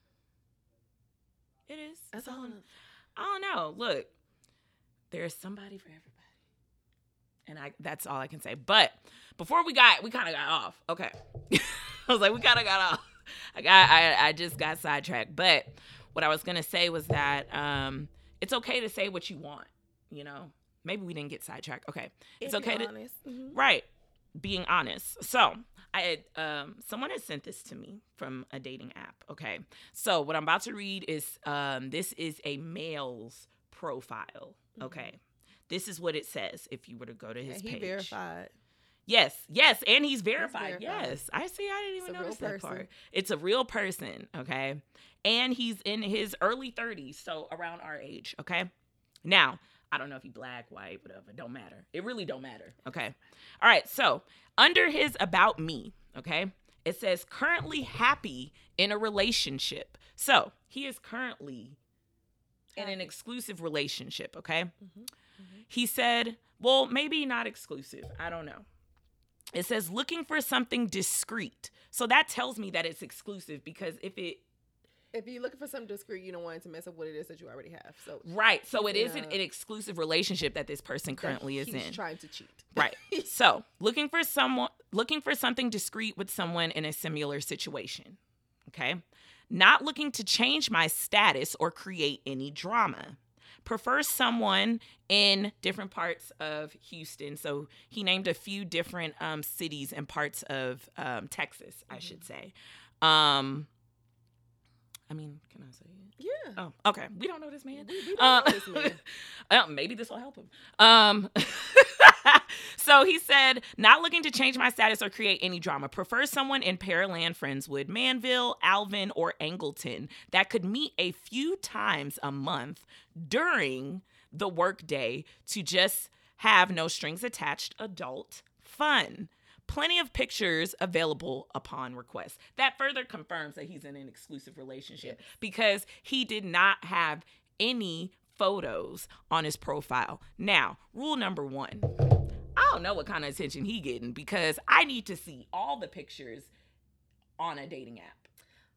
A: It is.
B: That's a whole nother
A: I don't know. Look, there's somebody for everybody. And I that's all I can say. But before we got we kind of got off. Okay. I was like, we kind of got off. I got I, I just got sidetracked. But what I was gonna say was that um it's okay to say what you want, you know. Maybe we didn't get sidetracked. Okay. It's
B: If
A: okay
B: you're
A: to
B: honest. Mhm.
A: right. Being honest. So I had um someone had sent this to me from a dating app. Okay. So what I'm about to read is um this is a male's profile. Okay. Mm-hmm. This is what it says if you were to go to his
B: And he
A: page.
B: verified.
A: Yes, yes, and he's verified.
B: verified.
A: Yes, I see. I didn't even
B: It's a real
A: notice that
B: person.
A: part. It's a real person, okay, and he's in his early thirties, so around our age, okay. Now, I don't know if he black, white, whatever. Don't matter. It really don't matter, okay. All right. So under his about me, okay, it says currently happy in a relationship. So he is currently in an
B: Happy.
A: exclusive relationship, okay.
B: Mm-hmm. Mm-hmm.
A: He said, well, maybe not exclusive. I don't know. It says looking for something discreet. So that tells me that it's exclusive because if it,
B: If you're looking for something discreet, you don't want it to mess up what it is that you already have. So
A: right. So it
B: he's
A: isn't
B: in
A: an
B: a-
A: exclusive relationship that this person currently is
B: he's
A: in.
B: trying to cheat.
A: Right. So looking for someone, looking for something discreet with someone in a similar situation. Okay. Not looking to change my status or create any drama. Prefer someone in different parts of Houston. So he named a few different um, cities and parts of um, Texas, I should say. Um, I mean, can I say it?
B: Yeah.
A: Oh, okay. We don't know this man.
B: We, we don't
A: Um,
B: know this man.
A: uh, maybe this will help him. Um, so he said, not looking to change my status or create any drama. Prefer someone in Pearland, Friendswood, Manville, Alvin, or Angleton that could meet a few times a month during the workday to just have no strings attached adult fun. Plenty of pictures available upon request. That further confirms that he's in an exclusive relationship because he did not have any photos on his profile. Now, rule number one, I don't know what kind of attention he getting because I need to see all the pictures on a dating app.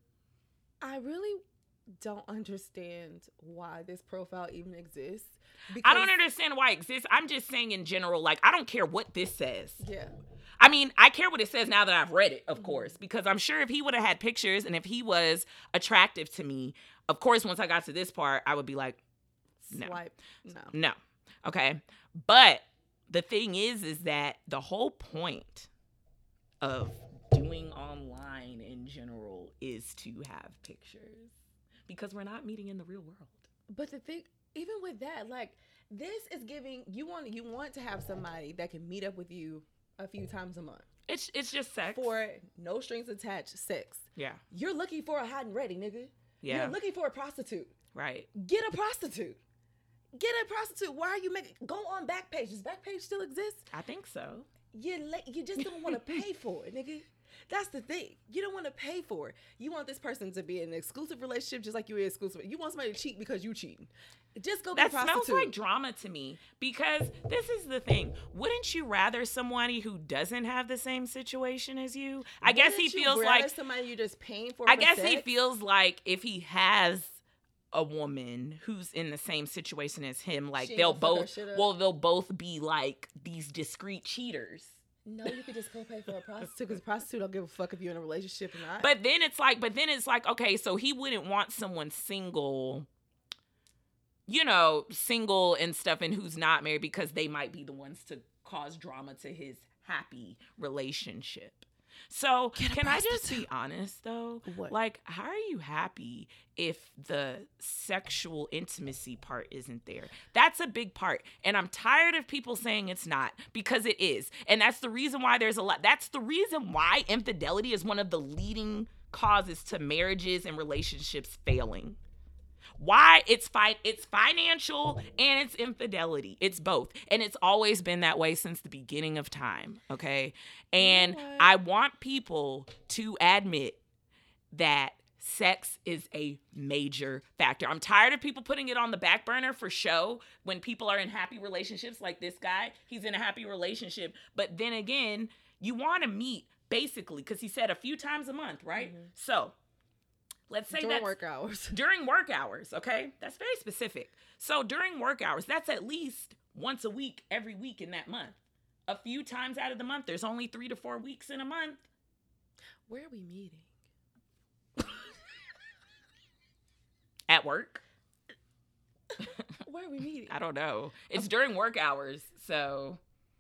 B: I really don't understand why this profile even exists.
A: I don't understand why it exists. I'm just saying in general, like, I don't care what this says.
B: Yeah.
A: I mean, I care what it says now that I've read it, of course, because I'm sure if he would have had pictures and if he was attractive to me, of course, once I got to this part, I would be like, no.
B: Swipe. No.
A: No. Okay. But the thing is, is that the whole point of doing online in general is to have pictures because we're not meeting in the real world.
B: But the thing, even with that, like, this is giving, you want you want to have somebody that can meet up with you a few times a month.
A: It's it's just sex.
B: For no strings attached sex.
A: Yeah.
B: You're looking for a hot and ready, nigga.
A: Yeah.
B: You're looking for a prostitute.
A: Right.
B: Get a prostitute. Get a prostitute. Why are you making? Go on Backpage. Does Backpage still exist?
A: I think so.
B: You la- you just don't want to pay for it, nigga. That's the thing. You don't want to pay for it. You want this person to be in an exclusive relationship, just like you are exclusive. You want somebody to cheat because you cheating. Just go get
A: That
B: a prostitute.
A: smells like drama to me, because this is the thing. Wouldn't you rather somebody who doesn't have the same situation as you? I guess he
B: Wouldn't you
A: feels
B: rather
A: like
B: somebody you're just paying for.
A: I
B: for
A: guess
B: sex?
A: he feels like if he has a woman who's in the same situation as him, like
B: She ain't
A: they'll
B: gonna fuck her
A: both
B: shit up.
A: well, they'll both be like these discreet cheaters.
B: No, you could just go pay for a prostitute because a prostitute don't give a fuck if you're in a relationship or not.
A: But then it's like, but then it's like, okay, so he wouldn't want someone single, you know, single and stuff, and who's not married, because they might be the ones to cause drama to his happy relationship. So
B: Get a
A: can I just
B: prostitute.
A: be honest though?
B: What?
A: Like, how are you happy if the sexual intimacy part isn't there? That's a big part. And I'm tired of people saying it's not, because it is. And that's the reason why there's a lot. That's the reason why infidelity is one of the leading causes to marriages and relationships failing. Why? It's fi- it's financial and it's infidelity. It's both. And it's always been that way since the beginning of time, okay? And
B: You know what?
A: I want people to admit that sex is a major factor. I'm tired of people putting it on the back burner for show when people are in happy relationships, like this guy. He's in a happy relationship. But then again, you want to meet, basically, because he said a few times a month, right?
B: Mhm.
A: So let's say
B: During
A: that's
B: work hours.
A: during work hours, okay? That's very specific. So during work hours, that's at least once a week, every week in that month. A few times out of the month. There's only three to four weeks in a month.
B: Where are we meeting?
A: At work.
B: Where are we meeting?
A: I don't know. It's during work hours, so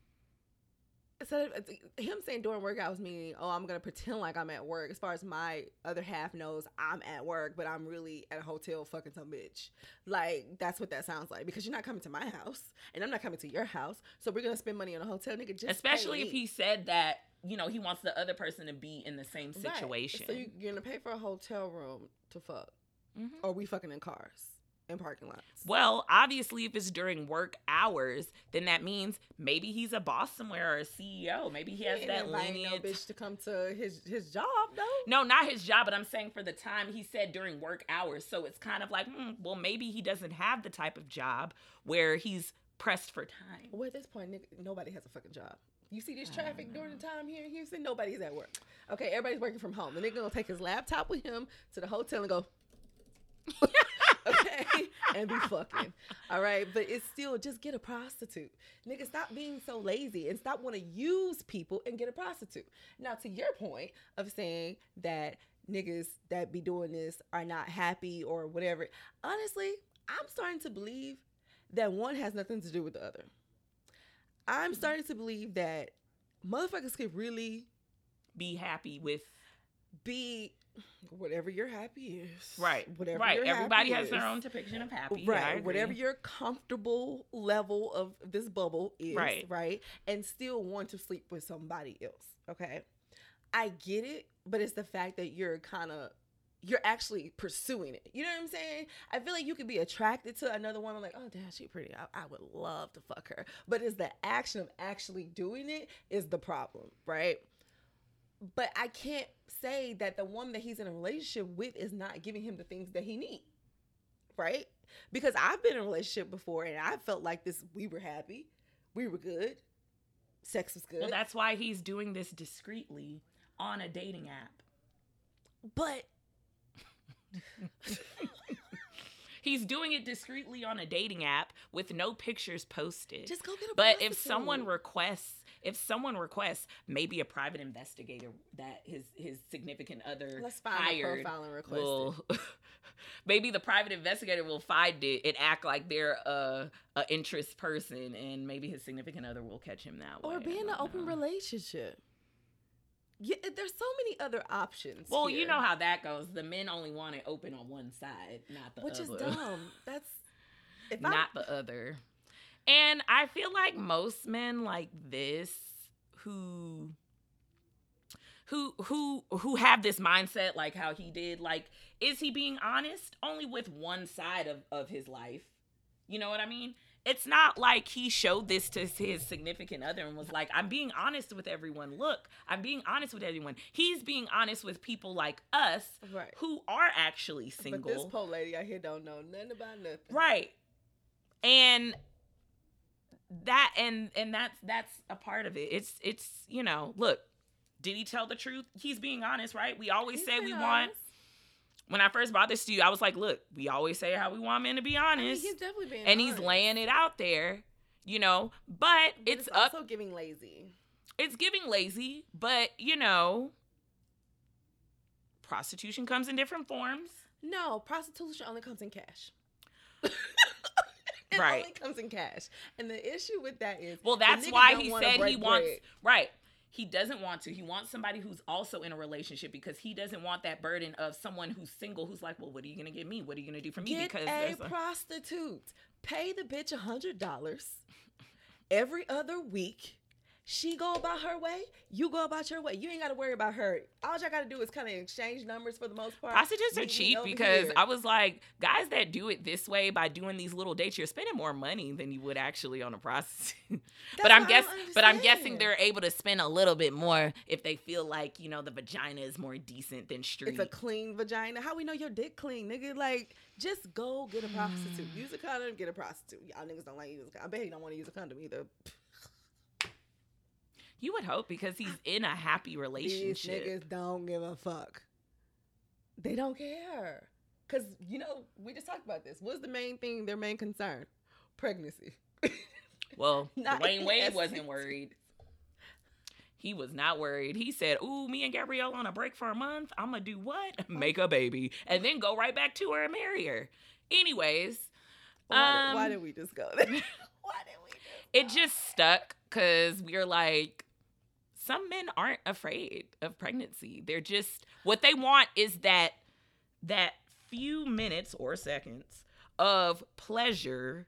B: So him saying during work hours meaning, oh, I'm gonna pretend like I'm at work. As far as my other half knows, I'm at work, but I'm really at a hotel fucking some bitch. Like, that's what that sounds like, because you're not coming to my house and I'm not coming to your house, so we're gonna spend money on a hotel, nigga. Just
A: especially
B: pay
A: if
B: me.
A: he said that, you know, he wants the other person to be in the same
B: Right.
A: situation.
B: So you, you're gonna pay for a hotel room to fuck,
A: Mhm.
B: or we fucking in cars in parking lots.
A: Well, obviously, if it's during work hours, then that means maybe he's a boss somewhere or a C E O. Maybe he has
B: ain't
A: that
B: inviting no
A: lenient.
B: bitch to come to his his job though.
A: No, not his job, but I'm saying for the time he said during work hours. So it's kind of like, hmm, well, maybe he doesn't have the type of job where he's pressed for time.
B: Well, at this point, nigga, nobody has a fucking job. You see this
A: I don't
B: traffic during the
A: know.
B: time here in Houston? Nobody's at work. Okay, everybody's working from home. The nigga gonna take his laptop with him to the hotel and go, okay, and be fucking. All right, but it's still, just get a prostitute. Nigga, stop being so lazy and stop want to use people and get a prostitute. Now, to your point of saying that niggas that be doing this are not happy or whatever, honestly, I'm starting to believe that one has nothing to do with the other. I'm starting to believe that motherfuckers could really
A: Be happy with
B: be whatever your happy is.
A: right,
B: Whatever
A: right.
B: your
A: Everybody
B: happy
A: has their
B: is.
A: own depiction of happy.
B: Right.
A: I agree.
B: Whatever your comfortable level of this bubble is.
A: Right.
B: Right. And still want to sleep with somebody else. Okay. I get it, but it's the fact that you're kind of, you're actually pursuing it. You know what I'm saying? I feel like you could be attracted to another woman, like, oh, damn, she's pretty. I, I would love to fuck her. But it's the action of actually doing it is the problem, right? But I can't say that the woman that he's in a relationship with is not giving him the things that he needs, right? Because I've been in a relationship before and I felt like this, we were happy, we were good, sex was good.
A: Well, that's why he's doing this discreetly on a dating app.
B: But
A: He's doing it discreetly on a dating app with no pictures posted.
B: just go get a
A: But if
B: prostitute.
A: someone requests, if someone requests, maybe a private investigator that his his significant other
B: Let's find
A: hired
B: the profiling request.
A: will, maybe the private investigator will find it and act like they're a, a interest person, and maybe his significant other will catch him that way.
B: Or be
A: I
B: in an
A: don't
B: open
A: know.
B: relationship. Yeah, there's so many other options.
A: Well,
B: here,
A: you know how that goes. The men only want it open on one side, not the
B: which
A: other.
B: is dumb. That's if I,
A: Not the other. And I feel like most men like this who who who who have this mindset like how he did, like, is he being honest only with one side of, of his life? You know what I mean? It's not like he showed this to his significant other and was like, I'm being honest with everyone. Look, I'm being honest with everyone. He's being honest with people like us
B: Right.
A: who are actually single.
B: But this poor lady out here don't know nothing about nothing.
A: Right. And that and and that's that's a part of it. It's it's, you know, look, did he tell the truth? He's being honest, right? We always
B: He's
A: say
B: been
A: we
B: honest.
A: want when I first brought this to you, I was like, look, we always say how we want men to be honest.
B: I mean, he's definitely being
A: and
B: honest.
A: he's laying it out there, you know, but,
B: But
A: it's,
B: it's
A: up.
B: also giving lazy.
A: It's giving lazy, but, you know, prostitution comes in different forms.
B: No, prostitution only comes in cash. It
A: Right.
B: only comes in cash. And the issue with that is,
A: Well,
B: the
A: that's
B: nigga
A: why
B: don't
A: he
B: wanna
A: said he
B: break
A: wants,
B: bread.
A: right. He doesn't want to. He wants somebody who's also in a relationship because he doesn't want that burden of someone who's single who's like, well, what are you going to give me? What are you going to do for me?
B: Get
A: Because
B: a
A: there's a...
B: prostitute. Pay the bitch a hundred dollars every other week. She go about her way. You go about your way. You ain't got to worry about her. All y'all got to do is kind of exchange numbers for the most part.
A: Prostitutes are
B: Meet me
A: cheap
B: over
A: because
B: here.
A: I was like, guys that do it this way by doing these little dates, you're spending more money than you would actually on a prostitute. but
B: That's
A: I'm
B: what I
A: guess,
B: don't
A: but I'm
B: understand.
A: guessing they're able to spend a little bit more if they feel like, you know, the vagina is more decent than street.
B: It's a clean vagina. How we know your dick clean, nigga? Like, just go get a prostitute. Use a condom, get a prostitute. Y'all niggas don't like using a condom. I bet he don't want to use a condom either.
A: You would hope because he's in a happy
B: These
A: relationship.
B: niggas don't give a fuck. They don't care. Because, you know, we just talked about this. What's the main thing, their main concern? Pregnancy.
A: Well,
B: Not
A: Dwayne Wade
B: S T
A: wasn't worried. He was not worried. He said, ooh, me and Gabrielle on a break for a month. I'm going to do what? Make a baby. And then go right back to her and marry her. Anyways.
B: Why,
A: um,
B: did, why did we just go there? Why did we just
A: It just stuck because we were like, some men aren't afraid of pregnancy. They're just, what they want is that, that few minutes or seconds of pleasure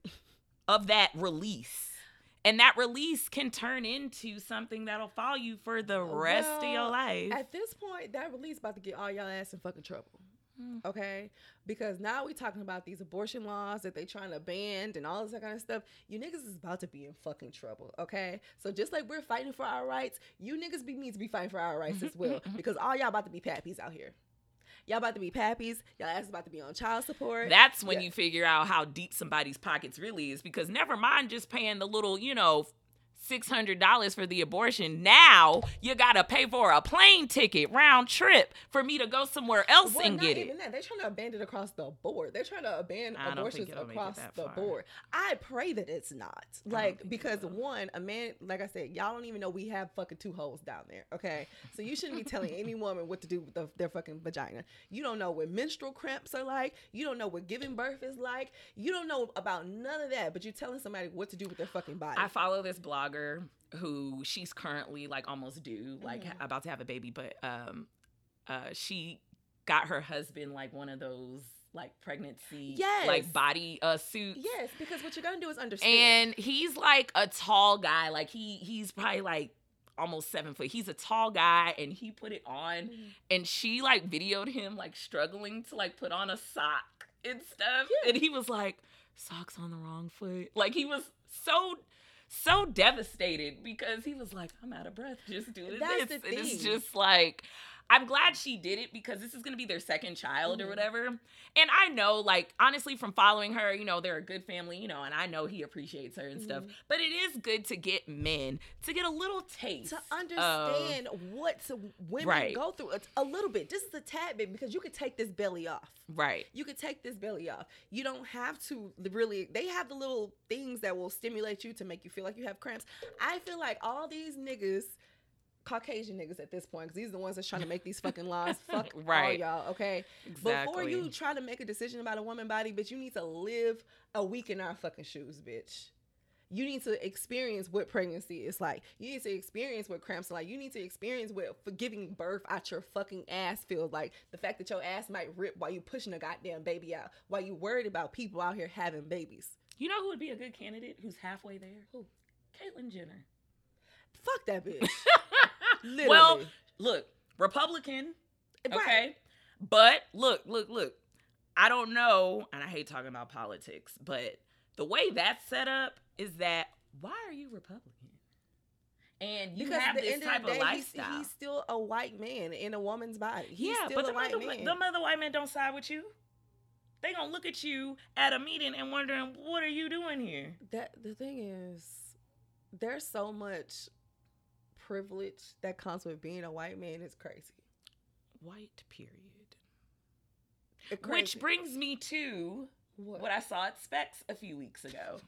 A: of that release. And that release can turn into something that'll follow you for the rest of your
B: Well,
A: life.
B: At this point, that release about to get all y'all ass in fucking trouble.
A: Mm.
B: Okay? Because now we talking about these abortion laws that they trying to ban and all this kind of stuff. You niggas is about to be in fucking trouble. Okay? So just like we're fighting for our rights, you niggas be need to be fighting for our rights as well. Because all y'all about to be pappies out here. Y'all about to be pappies. Y'all ass about to be on child support.
A: That's when
B: Yeah.
A: you figure out how deep somebody's pockets really is, because never mind just paying the little, you know, six hundred dollars for the abortion. Now you got to pay for a plane ticket round trip for me to go somewhere else
B: Well,
A: and
B: not
A: get
B: even
A: it.
B: that. They're trying to ban it across the board. They're trying to ban
A: I don't
B: abortions
A: think it'll make it
B: across
A: that
B: the
A: far.
B: board. I pray that it's not.
A: don't
B: Like,
A: think it
B: because
A: will.
B: one, a man, like I said, y'all don't even know we have fucking two holes down there, okay? So you shouldn't be telling any woman what to do with the, their fucking vagina. You don't know what menstrual cramps are like. You don't know what giving birth is like. You don't know about none of that, but you're telling somebody what to do with their fucking body.
A: I follow this blogger who she's currently like almost due, like
B: Mhm.
A: about to have a baby, but um, uh, she got her husband like one of those like pregnancy,
B: Yes.
A: like body uh suits.
B: Yes, because what you're going to do is understand.
A: And he's like a tall guy. Like he he's probably like almost seven foot. He's a tall guy, and he put it on,
B: Mhm.
A: and she like videoed him like struggling to like put on a sock and stuff.
B: Yeah.
A: And he was like, socks on the wrong foot. Like he was so so devastated because he was like, I'm out of breath just doing
B: That's
A: this.
B: the
A: And it's
B: thing.
A: just like, I'm glad she did it because this is going to be their second child or
B: Mhm.
A: whatever. And I know, like, honestly, from following her, you know, they're a good family, you know, and I know he appreciates her and stuff.
B: Mhm.
A: But it is good to get men to get a little taste
B: to
A: of-
B: understand what women
A: Right.
B: go through a, a little bit, just a tad bit, because you could take this belly off.
A: right.
B: You could take this belly off. You don't have to really. They have the little things that will stimulate you to make you feel like you have cramps. I feel like all these niggas, Caucasian niggas at this point, because these are the ones that's trying to make these fucking laws. Fuck
A: Right.
B: all y'all, okay?
A: Exactly.
B: Before you try to make a decision about a woman body, bitch, you need to live a week in our fucking shoes, bitch. You need to experience what pregnancy is like. You need to experience what cramps are like. You need to experience what for giving birth out your fucking ass feels like. The fact that your ass might rip while you pushing a goddamn baby out. While you worried about people out here having babies.
A: You know who would be a good candidate who's halfway there?
B: Who?
A: Caitlyn Jenner.
B: Fuck that bitch. Literally.
A: Well, look, Republican,
B: Right.
A: okay? But look, look, look. I don't know, and I hate talking about politics, but the way that's set up is that why are you Republican? And you
B: because
A: have
B: at the
A: this
B: end
A: type
B: of the
A: of
B: day,
A: lifestyle.
B: He's, he's still a white man in a woman's body. He's
A: yeah,
B: still
A: but
B: a
A: them
B: white
A: other,
B: man.
A: them other white men don't side with you. They gonna look at you at a meeting and wondering, what are you doing here?
B: That the thing is, there's so much privilege that comes with being a white man. It's crazy.
A: White period.
B: It's crazy.
A: Which brings me to
B: what?
A: what I saw at Specs a few weeks ago.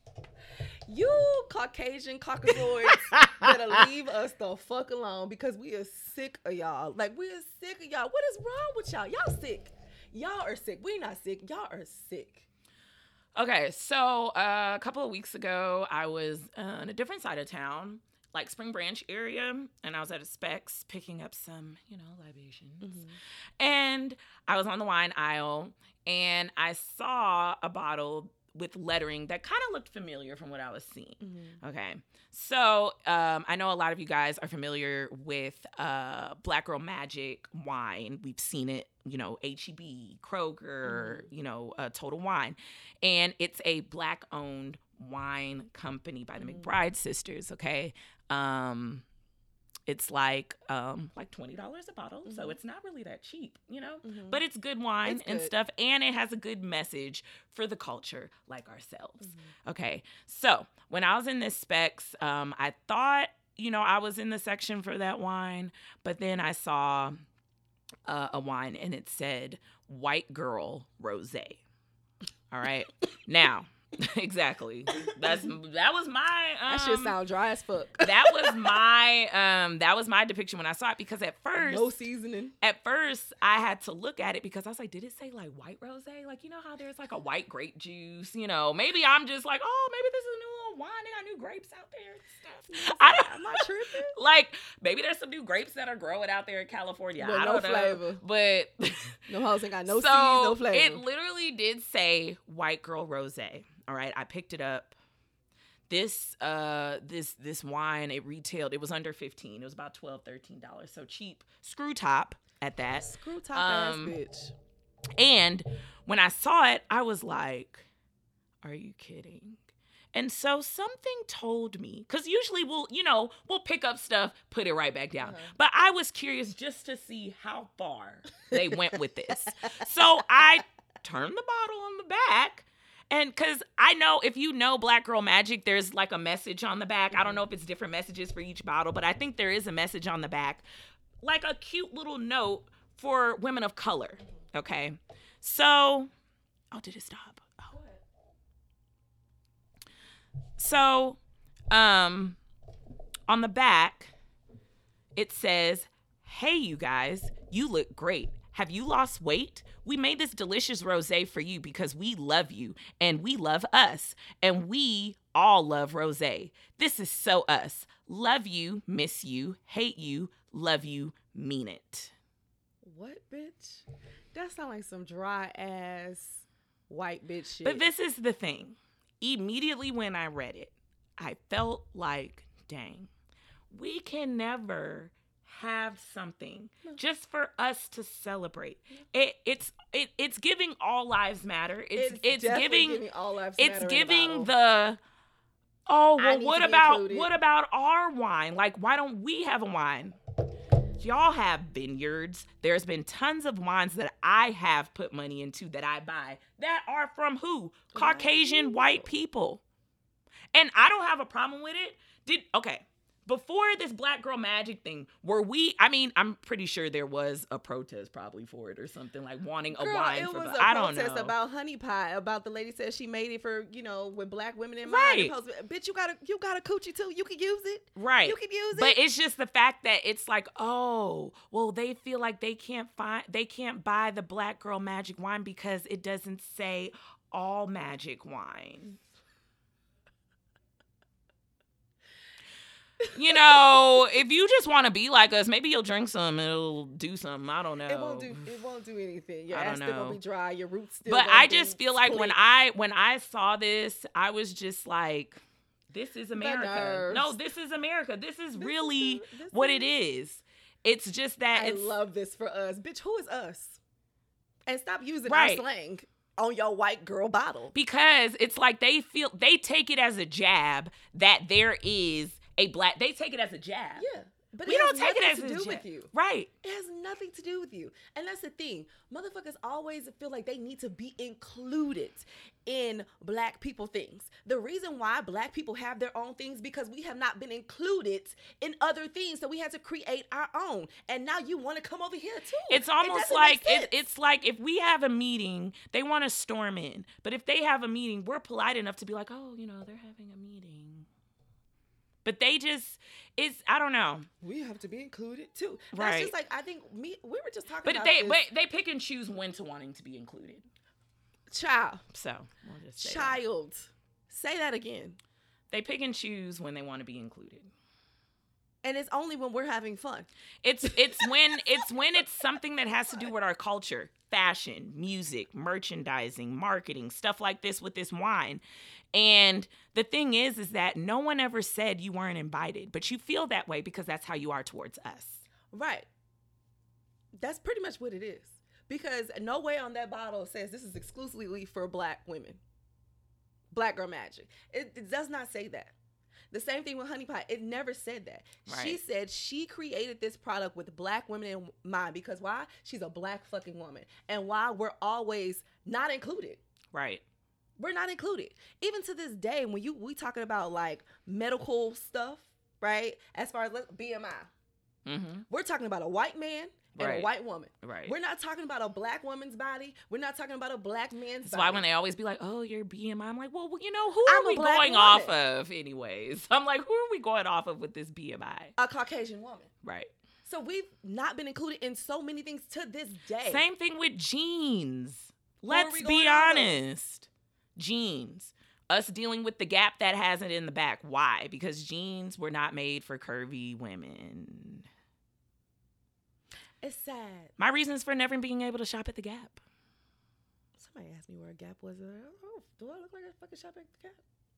B: You Caucasian caucasoids better leave us the fuck alone because we are sick of y'all. Like, we are sick of y'all. What is wrong with y'all? Y'all sick. Y'all are sick. We not sick. Y'all are sick.
A: Okay, so uh, a couple of weeks ago, I was uh, on a different side of town, like Spring Branch area, and I was at a Specs picking up some, you know, libations. Mm-hmm. And I was on the wine aisle, and I saw a bottle with lettering that kind of looked familiar from what I was seeing. Mm-hmm. Okay. So um, I know a lot of you guys are familiar with uh, Black Girl Magic wine. We've seen it, you know, H E B, Kroger, mm-hmm. you know, uh, Total Wine. And it's a Black-owned wine company by the mm-hmm. McBride sisters, okay? Um, it's like um, like twenty dollars a bottle, mm-hmm. so it's not really that cheap, you know? Mm-hmm. But it's good wine it's and good. stuff, and it has a good message for the culture like ourselves, mm-hmm. okay? So when I was in this Specs, um, I thought, you know, I was in the section for that wine, but then I saw uh, a wine, and it said White Girl Rosé, all right? Now... exactly. That's that was my um,
B: that shit sound dry as fuck.
A: that was my um that was my depiction when I saw it, because at first
B: no seasoning.
A: At first I had to look at it because I was like, did it say like white rosé? Like, you know how there's like a white grape juice, you know, maybe I'm just like, oh, maybe this is a new wine, they got new grapes out there and stuff. I don't,
B: I'm not tripping.
A: Like, maybe there's some new grapes that are growing out there in California.
B: But
A: I
B: no
A: don't
B: flavor.
A: know. But
B: no hoes ain't got no
A: so
B: seeds, no flavor.
A: It literally did say White Girl Rosé. All right, I picked it up. This uh this this wine, it retailed, it was under fifteen. It was about twelve, thirteen dollars. So cheap. Screw top at that.
B: Screw top
A: um,
B: ass bitch.
A: And when I saw it, I was like, are you kidding? And so something told me, because usually we'll, you know, we'll pick up stuff, put it right back down. Uh-huh. But I was curious just to see how far they went with this. So I turned the bottle on the back. And because I know, if you know Black Girl Magic, there's like a message on the back. Mm-hmm. I don't know if it's different messages for each bottle, but I think there is a message on the back. Like a cute little note for women of color. Okay. So, oh, did it stop? Oh. So, um, on the back, it says, hey, you guys, you look great. Have you lost weight? We made this delicious rosé for you because we love you and we love us and we all love rosé. This is so us. Love you, miss you, hate you, love you, mean it.
B: What, bitch? That sounds like some dry ass white bitch shit.
A: But this is the thing. Immediately when I read it, I felt like, dang, we can never have something just for us to celebrate. It it's it it's giving all lives matter. It's it's, it's giving,
B: giving all lives
A: it's
B: matter. It's
A: giving the oh well what about
B: included.
A: what about our wine? Like, why don't we have a wine? Y'all have vineyards. There's been tons of wines that I have put money into that I buy that are from who? Caucasian white people. And I don't have a problem with it. Did okay. Before this Black Girl Magic thing, were we, I mean, I'm pretty sure there was a protest probably for it or something, like wanting a
B: Girl,
A: wine
B: it
A: for,
B: was
A: but
B: a
A: I don't know.
B: protest about honey pie, about the lady said she made it for, you know, with black women in
A: right.
B: mind. Bitch, you got a, you got a coochie too. You can use it.
A: Right.
B: You can use it.
A: But it's just the fact that it's like, oh, well, they feel like they can't find, they can't buy the Black Girl Magic wine because it doesn't say all magic wine. You know, if you just want to be like us, maybe you'll drink some. It'll do something. I don't know.
B: It won't do. It won't do anything. Your
A: I
B: ass
A: don't
B: still
A: know.
B: gonna be dry. Your roots still.
A: But
B: gonna
A: I
B: be
A: just feel like
B: split.
A: when I when I saw this, I was just like, "This is America." No, this is America. This is
B: this
A: really
B: is, this
A: what
B: is,
A: it is. It's just that
B: I
A: it's,
B: love this for us, bitch. Who is us? And stop using
A: right.
B: our slang. on your white girl bottle.
A: Because it's like they feel, they take it as a jab that there is a black, they take it as a jab.
B: Yeah. But
A: we
B: it
A: don't
B: has
A: take it
B: nothing
A: as
B: to
A: a
B: do
A: jab.
B: with you.
A: Right.
B: It has nothing to do with you. And that's the thing. Motherfuckers always feel like they need to be included in black people things. The reason why black people have their own things because we have not been included in other things, so we had to create our own. And now you want to come over here too.
A: It's almost
B: it
A: like it, it's like if we have a meeting, they want to storm in. But if they have a meeting, we're polite enough to be like, oh, you know, they're having a meeting. But they just, it's, I don't know.
B: We have to be included too. That's
A: Right.
B: just like, I think we, we were just talking
A: But
B: about
A: they,
B: this.
A: but they pick and choose when to wanting to be included.
B: Child.
A: So, we'll just say that.
B: Child. Say that again.
A: They pick and choose when they want to be included.
B: And it's only when we're having fun.
A: It's it's when it's when it's something that has to do with our culture, fashion, music, merchandising, marketing, stuff like this with this wine. And the thing is, is that no one ever said you weren't invited, but you feel that way because that's how you are towards us.
B: Right. That's pretty much what it is. Because no way on that bottle says this is exclusively for black women. Black Girl Magic. It, it does not say that. The same thing with Honey Pot. It never said that.
A: Right.
B: She said she created this product with black women in mind. Because why? She's a black fucking woman. And why we're always not included.
A: Right.
B: We're not included. Even to this day, when you we talking about like medical stuff, right? As far as B M I.
A: Mm-hmm.
B: We're talking about a white man and
A: Right.
B: a white woman.
A: Right.
B: We're not talking about a black woman's body. We're not talking about a black man's
A: That's
B: body.
A: why when they always be like, oh, your B M I, I'm like, well, you know, who
B: I'm
A: are
B: a
A: we
B: black
A: going
B: woman.
A: off of anyways? I'm like, who are we going off of with this B M I?
B: A Caucasian woman.
A: Right.
B: So we've not been included in so many things to this day.
A: Same thing with jeans.
B: are
A: Let's
B: we
A: be
B: going off of?
A: honest. Jeans. Us dealing with the gap that has it in the back. Why? Because jeans were not made for curvy women.
B: It's sad.
A: My reasons for never being able to shop at the Gap.
B: Somebody asked me where a Gap was. Oh, do I look like I fucking shop at the Gap?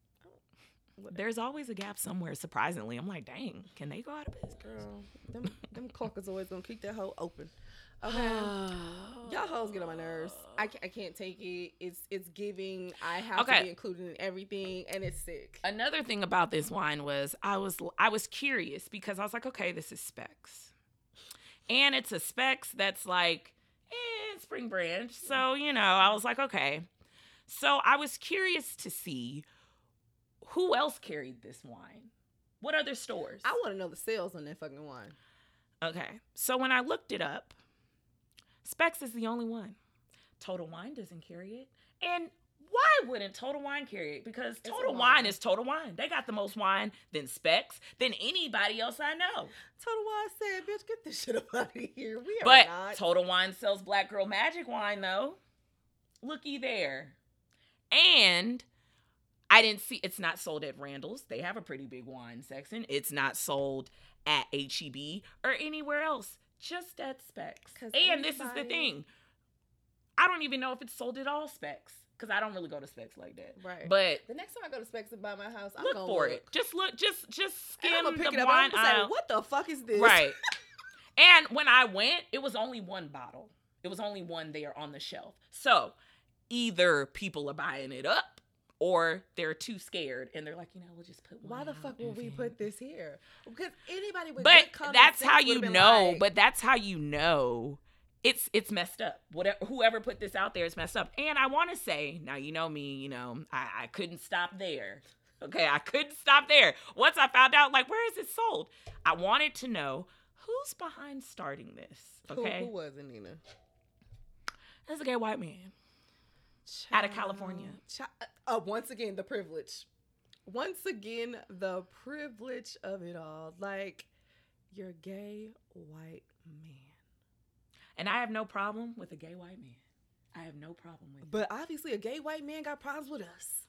B: Oh.
A: There's always a Gap somewhere, surprisingly. I'm like, dang, can they go out of business?
B: Girl, them, them clockers always gonna keep that hoe open. Okay. Y'all hoes get on my nerves. I, ca- I can't take it. It's it's giving. I have
A: Okay.
B: to be included in everything, and it's sick.
A: Another thing about this wine was I was I was curious because I was like, okay, this is Specs. And it's a Specs that's like, eh, Spring Branch. So, you know, I was like, okay. So I was curious to see who else carried this wine. What other stores?
B: I want to know the sales on that fucking wine.
A: Okay. So when I looked it up, Specs is the only one. Total Wine doesn't carry it. And why wouldn't Total Wine carry it? Because
B: It's
A: Total
B: a
A: Wine
B: wine.
A: is Total Wine. They got the most wine than Specs, than anybody else I know.
B: Total Wine said, bitch, get this shit up out of here. We are
A: But
B: not.
A: Total Wine sells Black Girl Magic wine, though. Looky there. And I didn't see, it's not sold at Randall's. They have a pretty big wine section. It's not sold at H E B or anywhere else, just at Specs.
B: 'Cause
A: And this is the
B: anybody-
A: thing. I don't even know if it's sold at all Specs because I don't really go to Specs like that.
B: Right.
A: But
B: the next time I go to Specs to buy my house, I'm
A: look
B: gonna
A: for
B: look.
A: it. Just look, just just
B: And
A: skim
B: I'm gonna pick
A: the
B: it up.
A: wine
B: I'm gonna say,
A: aisle.
B: what the fuck is this?
A: Right. And when I went, it was only one bottle. It was only one there on the shelf. So either people are buying it up or they're too scared and they're like, you know, we'll just put one
B: Why the
A: out
B: fuck would
A: and
B: we
A: then-
B: put this here? Because anybody with
A: But
B: good common
A: that's
B: sense
A: how
B: would've
A: you
B: been
A: know.
B: like,
A: But that's how you know it's it's messed up. Whatever whoever put this out there is messed up. And I want to say, now you know me, you know, I, I couldn't stop there. Okay, I couldn't stop there. Once I found out, like, where is it sold? I wanted to know who's behind starting this. Okay,
B: who, who was it, Nina?
A: That's a gay white man out of California.
B: Child, uh, once again, the privilege. Once again, the privilege of it all. Like, you're a gay white man.
A: And I have no problem with a gay white man. I have no problem with it.
B: But obviously, a gay white man got problems with us.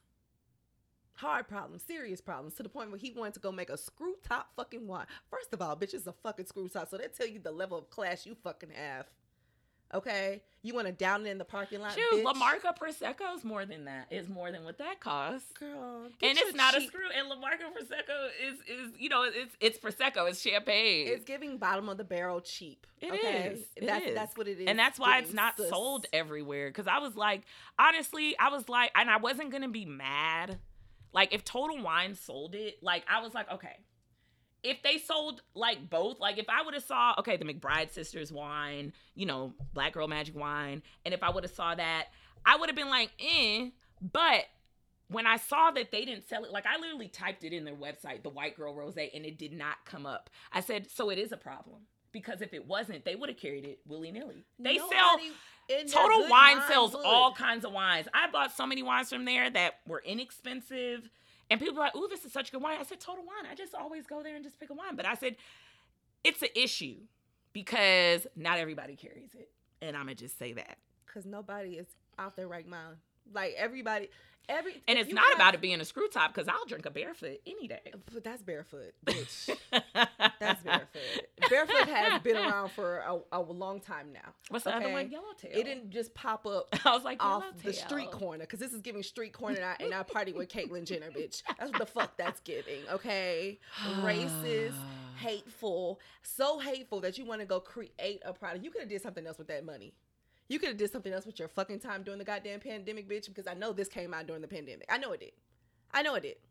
B: Hard problems, serious problems, to the point where he wanted to go make a screw top fucking wine. First of all, bitch, it's a fucking screw top, so that tell you the level of class you fucking have. Okay, you want to down it in the parking lot,
A: Shoot,
B: bitch?
A: La Marca Prosecco's more than that. It's more than what that costs.
B: Girl,
A: and it's not
B: cheap...
A: a screw. And La Marca Prosecco is is you know it's it's Prosecco. It's champagne.
B: It's giving bottom of the barrel cheap.
A: It
B: okay?
A: is. It
B: that's
A: is.
B: That's what it is.
A: And that's why
B: it's,
A: it's not
B: sus.
A: sold everywhere. Because I was like, honestly, I was like, and I wasn't gonna be mad. Like if Total Wine sold it, like I was like, okay. If they sold like both, like if I would have saw, okay, the McBride Sisters wine, you know, Black Girl Magic wine, and if I would have saw that, I would have been like, eh. But when I saw that they didn't sell it, like I literally typed it in their website, the White Girl Rosé, and it did not come up. I said, so it is a problem. Because if it wasn't, they would have carried it willy-nilly. They
B: Nobody
A: sell, Total Wine sells would. all kinds of wines. I bought so many wines from there that were inexpensive. And people were like, ooh, this is such good wine. I said, Total Wine. I just always go there and just pick a wine. But I said, it's an issue because not everybody carries it. And I'm going to just say that.
B: Because nobody is out there right mind. Like, everybody... Every,
A: and it's not have, about it being a screw top because I'll drink a barefoot any day.
B: But that's barefoot, bitch. That's barefoot. Barefoot has been around for a, a long time now.
A: What's the okay? other one? Yellowtail.
B: It didn't just pop up
A: I was like,
B: off
A: Yellowtail.
B: the street corner because this is giving street corner and I, and I party with Caitlyn Jenner, bitch. That's what the fuck that's giving, okay? Racist, hateful, so hateful that you want to go create a product. You could have did something else with that money. You could have did something else with your fucking time during the goddamn pandemic, bitch, because I know this came out during the pandemic. I know it did. I know it did.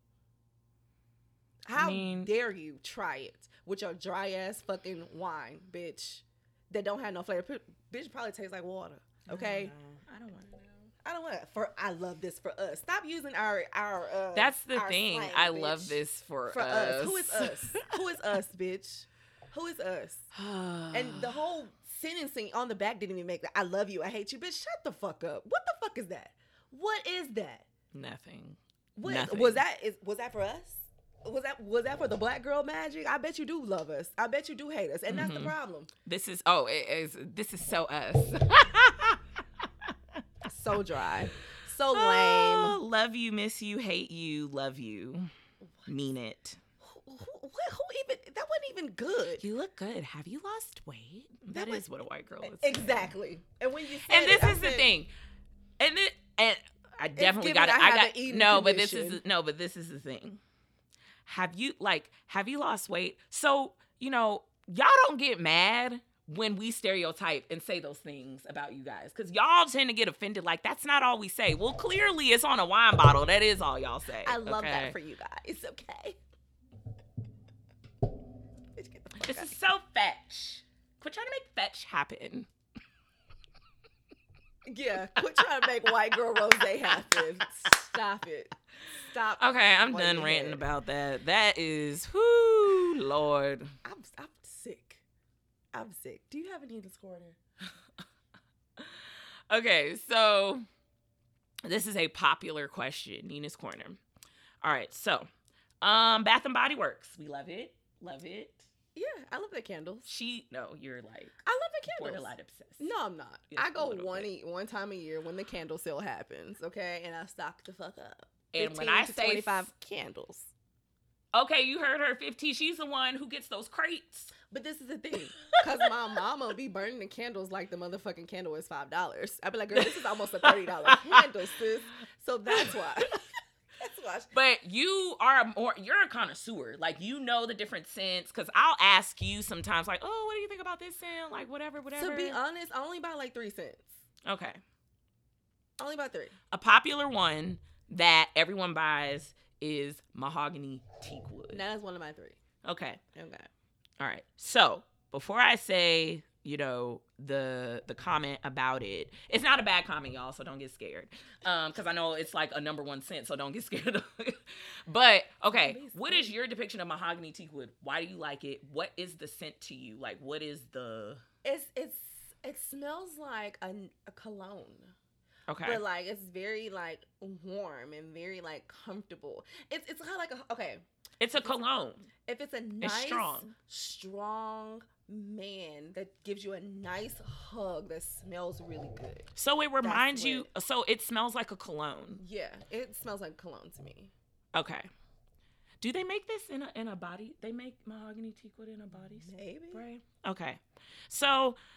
B: How I mean, dare you try it with your dry-ass fucking wine, bitch, that don't have no flavor. Bitch probably tastes like water, okay?
A: I don't want to know.
B: I don't want to. For I love this for us. Stop using our our. Uh,
A: That's the
B: our
A: thing.
B: slang,
A: I
B: bitch.
A: love this for,
B: for
A: us.
B: us. Who is us? Who is us, bitch? Who is us? And the whole sentencing on the back didn't even make that. I love you. I hate you. Bitch, shut the fuck up. What the fuck is that? What is that?
A: Nothing.
B: What
A: Nothing.
B: was that? Is was that for us? Was that was that for the Black Girl Magic? I bet you do love us. I bet you do hate us, and mm-hmm. that's the problem.
A: This is oh, it is. This is so us.
B: So dry, so lame.
A: Oh, love you, miss you, hate you, love you, what? Mean it.
B: Who, who, who even? That wasn't even good.
A: You look good. Have you lost weight? That, that was, is what a white girl is.
B: Exactly. Saying. And when you said
A: and this
B: it,
A: is
B: I
A: the
B: said,
A: thing, and it, and I definitely got it.
B: I,
A: I got no,
B: condition.
A: but this is no, but this is the thing. Have you like have you lost weight? So you know y'all don't get mad when we stereotype and say those things about you guys, because y'all tend to get offended. Like that's not all we say. Well, clearly it's on a wine bottle. That is all y'all say.
B: I love
A: okay?
B: that for you guys. Okay.
A: This is so fetch. Quit trying to make fetch happen.
B: Yeah, quit trying to make white girl rosé happen. Stop it. Stop.
A: Okay, I'm done ranting head. about that. That is, whoo, Lord.
B: I'm I'm sick. I'm sick. Do you have an Enos Corner?
A: Okay, so this is a popular question, Nina's Corner. All right, so um, Bath and Body Works. We love it. Love it.
B: Yeah, I love their candles.
A: She, no, you're like,
B: I love the candles.
A: Borderline obsessed.
B: No, I'm not. It's I go one e- one time a year when the candle sale happens, okay? And I stock the fuck up.
A: And when I say
B: twenty-five f- candles.
A: Okay, you heard her, fifteen. She's the one who gets those crates.
B: But this is the thing. Because my mama be burning the candles like the motherfucking candle is five dollars. I be like, girl, this is almost a thirty dollars candle, sis. So that's why.
A: But you are a more, you're a connoisseur. Like, you know the different scents. Because I'll ask you sometimes, like, oh, what do you think about this scent? Like, whatever, whatever.
B: To be honest, I only buy like three scents.
A: Okay.
B: I only buy three.
A: A popular one that everyone buys is mahogany teak wood.
B: That is one of my three.
A: Okay.
B: Okay.
A: All right. So, before I say, you know, the the comment about it, it's not a bad comment, y'all, so don't get scared. Um, because I know it's like a number one scent, so don't get scared. But okay, what is your depiction of mahogany teak wood? Why do you like it? What is the scent to you? Like, what is the?
B: It's it's it smells like a, a cologne.
A: Okay.
B: But like it's very like warm and very like comfortable. It's it's kind of like a okay.
A: It's a cologne.
B: If it's a nice, it's strong, strong man that gives you a nice hug that smells really good.
A: So it reminds you, so it smells like a cologne.
B: Yeah, it smells like cologne to me.
A: Okay. Do they make this in a in a body? They make mahogany teak wood in a body
B: Maybe.
A: spray? Okay. So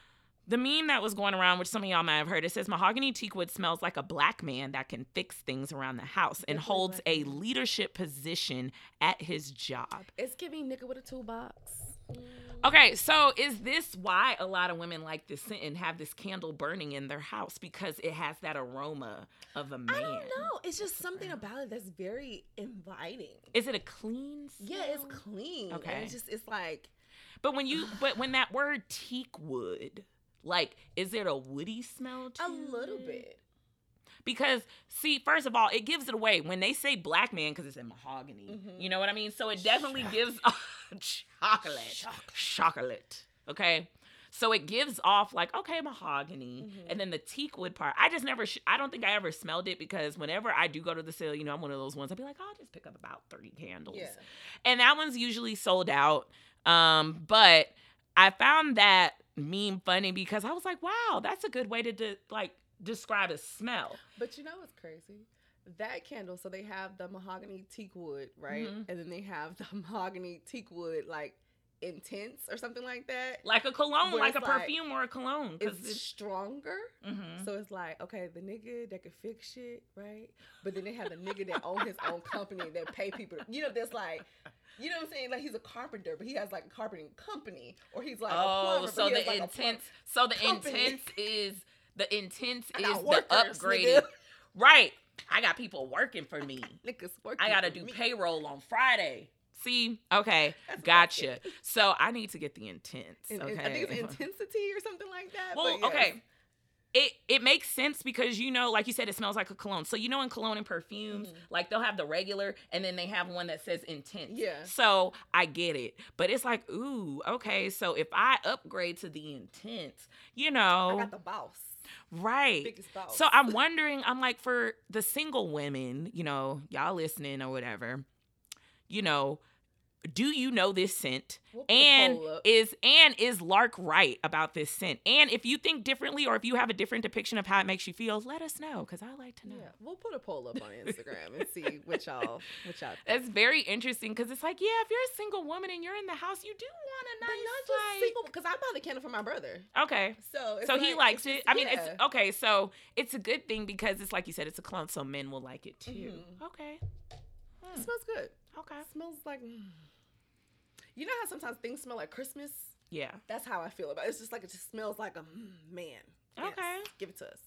A: The meme that was going around, which some of y'all might have heard, it says mahogany teakwood smells like a black man that can fix things around the house and
B: Definitely
A: holds
B: black
A: a
B: man.
A: leadership position at his job.
B: It's giving nigga with a toolbox. Mm.
A: Okay, so is this why a lot of women like this scent and have this candle burning in their house? Because it has that aroma of a man.
B: I don't know. It's just something about it that's very inviting.
A: Is it a clean smell?
B: Yeah, it's clean.
A: Okay.
B: And it's just, it's like.
A: But when you, but when that word teak wood, like, is it a woody smell to
B: A little
A: it?
B: bit.
A: Because, see, first of all, it gives it away. When they say black man, because it's in mahogany,
B: Mhm.
A: you know what I mean? So it definitely gives off chocolate.
B: Chocolate.
A: Chocolate. Okay? So it gives off, like, okay, mahogany.
B: Mhm.
A: And then the teak wood part, I just never, sh- I don't think I ever smelled it because whenever I do go to the sale, you know, I'm one of those ones, I'll be like, I'll just pick up about thirty candles.
B: Yeah.
A: And that one's usually sold out. Um, but I found that meme funny because I was like, wow, that's a good way to de- like describe a smell.
B: But you know what's crazy? That candle, so they have the mahogany teak wood, right?
A: Mhm.
B: And then they have the mahogany teak wood, like, intense or something like that.
A: Like a cologne,
B: Where
A: like a
B: it's like-
A: perfume or a cologne.
B: It's,
A: Because it's,
B: stronger.
A: mhm.
B: So it's like, okay, the nigga that could fix shit, right? But then they have the nigga that own his own company that pay people. You know, that's like, you know what I'm saying? Like, he's a carpenter, but he has like a carpenting company, or he's like a
A: Oh,
B: plumber.
A: so
B: but he
A: the
B: has, like, a plum-
A: intense, so the
B: company.
A: intense is, the intense
B: I
A: is
B: got
A: the
B: workers,
A: upgraded.
B: nigga.
A: Right. I got people working for me.
B: Niggas working
A: I gotta
B: for
A: do
B: me.
A: payroll on Friday. See? Okay.
B: That's
A: Gotcha.
B: bullshit.
A: So I need to get the intense.
B: And-
A: Okay.
B: and I think it's intensity or something like that.
A: Well,
B: but yes.
A: okay. It it makes sense because, you know, like you said, it smells like a cologne. So, you know, in cologne and perfumes,
B: Mhm.
A: like they'll have the regular and then they have one that says intense.
B: Yeah.
A: So I get it. But it's like, ooh, okay. So if I upgrade to the intense, you
B: I
A: know,
B: got the boss.
A: right.
B: Biggest boss.
A: So I'm wondering, I'm like, for the single women, you know, y'all listening or whatever, you know, do you know this scent?
B: We'll put a
A: And
B: poll up.
A: is and is Lark right about this scent? And if you think differently or if you have a different depiction of how it makes you feel, let us know because I like to know.
B: Yeah, we'll put a poll up on Instagram and see what y'all what y'all think.
A: That's very interesting because it's like, yeah, if you're a single woman and you're in the house, you do want a
B: But
A: nice,
B: not just
A: like...
B: single, because I buy the candle for my brother.
A: Okay.
B: So it's
A: So he
B: like-
A: likes
B: it's
A: it.
B: just-
A: I mean,
B: yeah.
A: it's okay. So it's a good thing because it's like you said, it's a cologne, so men will like it too.
B: Mhm.
A: Okay.
B: It
A: Hmm.
B: smells good.
A: Okay.
B: It smells like. mm. You know how sometimes things smell like Christmas?
A: Yeah.
B: That's how I feel about it. It's just like it just smells like a mm, man. Yes,
A: Okay.
B: give it to us.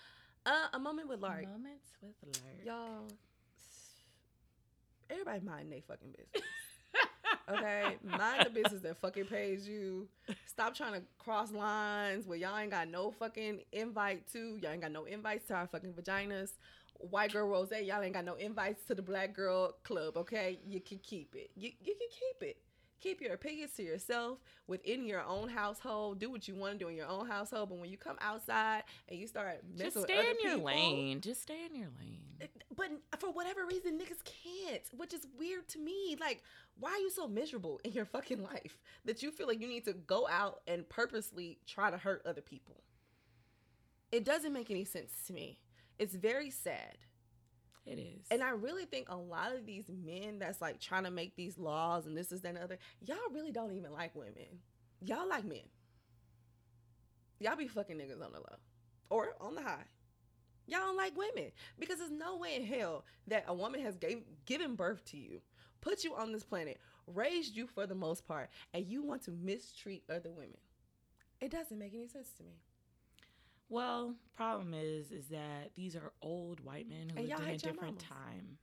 B: Uh, a moment with Lark.
A: Moments with Lark.
B: Y'all, everybody mind they fucking business. Okay, mind the business that fucking pays you. Stop trying to cross lines where y'all ain't got no fucking invite to. Y'all ain't got no invites to our fucking vaginas. White girl rose, y'all ain't got no invites to the black girl club. Okay, you can keep it. You you can keep it. Keep your opinions to yourself within your own household. Do what you want to do in your own household. But when you come outside and you start messing
A: Just
B: with
A: stay
B: other
A: in your
B: people,
A: lane. Just stay in your lane.
B: but for whatever reason, niggas can't, which is weird to me. Like, why are you so miserable in your fucking life that you feel like you need to go out and purposely try to hurt other people? It doesn't make any sense to me. It's very sad.
A: It is.
B: And I really think a lot of these men that's like trying to make these laws and this, is that, and the other, y'all really don't even like women. Y'all like men. Y'all be fucking niggas on the low or on the high. Y'all don't like women because there's no way in hell that a woman has gave, given birth to you, put you on this planet, raised you for the most part, and you want to mistreat other women. It doesn't make any sense to me.
A: Well, problem is, is that these are old white men who
B: And
A: lived
B: y'all
A: in a
B: hate your
A: different
B: mamas.
A: time.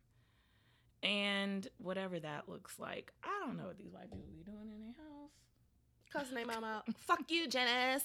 A: And whatever that looks like, I don't know what these white people be doing in their house.
B: Cussing their mama out. Fuck you, Janice.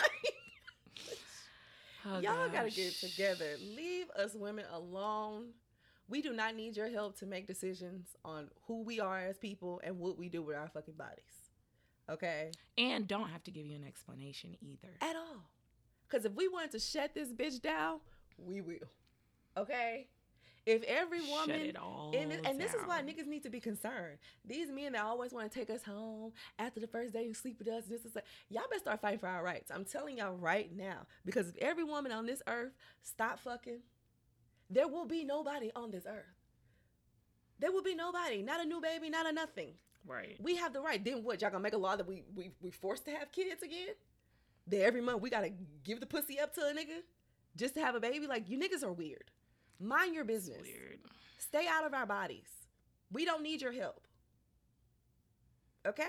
A: Oh,
B: Y'all gotta
A: gosh.
B: get it together. Leave us women alone. We do not need your help to make decisions on who we are as people and what we do with our fucking bodies. Okay?
A: And don't have to give you an explanation either.
B: At all. Because if we wanted to shut this bitch down, we will. Okay? If every
A: Shut
B: woman
A: it all
B: and, this, and this is why
A: down.
B: niggas need to be concerned. These men that always want to take us home after the first day and sleep with us, this is like, y'all better start fighting for our rights. I'm telling y'all right now. Because if every woman on this earth stop fucking, there will be nobody on this earth. There will be nobody. Not a new baby, not a nothing.
A: Right.
B: We have the right. Then what? Y'all gonna make a law that we we we forced to have kids again? that every month we gotta give the pussy up to a nigga just to have a baby. Like, you niggas are weird. Mind your business.
A: It's weird.
B: Stay out of our bodies. We don't need your help. Okay?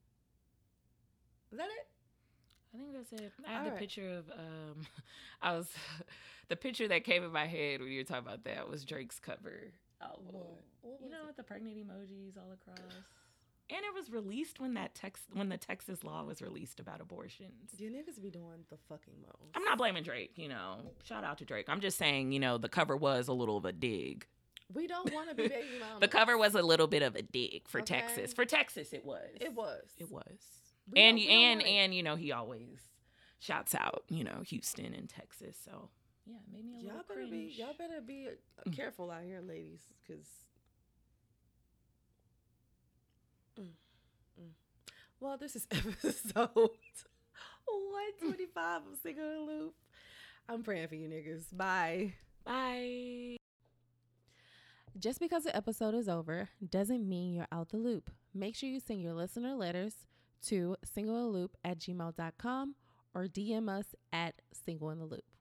B: Is that it?
A: I think that's it. I have
B: All
A: the
B: right.
A: picture of um I was the picture that came in my head when you were talking about that was Drake's cover album.
B: What? What
A: You
B: was
A: know,
B: it?
A: with the pregnant emojis all across. And it was released when that text when the Texas law was released about abortions.
B: You niggas be doing the fucking most.
A: I'm not blaming Drake, you know. Shout out to Drake. I'm just saying, you know, the cover was a little of a dig.
B: We don't want to be baby mamas.
A: The cover was a little bit of a dig for
B: Okay.
A: Texas. For Texas, it was.
B: It was.
A: It was.
B: We
A: and
B: don't- we don't
A: and
B: want it.
A: and you know, he always shouts out, you know, Houston and Texas. So yeah, it made me a
B: Y'all
A: little
B: better
A: cringe.
B: be. Y'all better be uh,
A: Mm.
B: careful out here, ladies, because. Mm, mm. Well, this is episode one twenty-five of Single in the Loop. I'm praying for you niggas. Bye.
A: Bye.
B: Just because the episode is over doesn't mean you're out the loop. Make sure you send your listener letters to singleintheloop at gmail dot com or D M us at singleintheloop.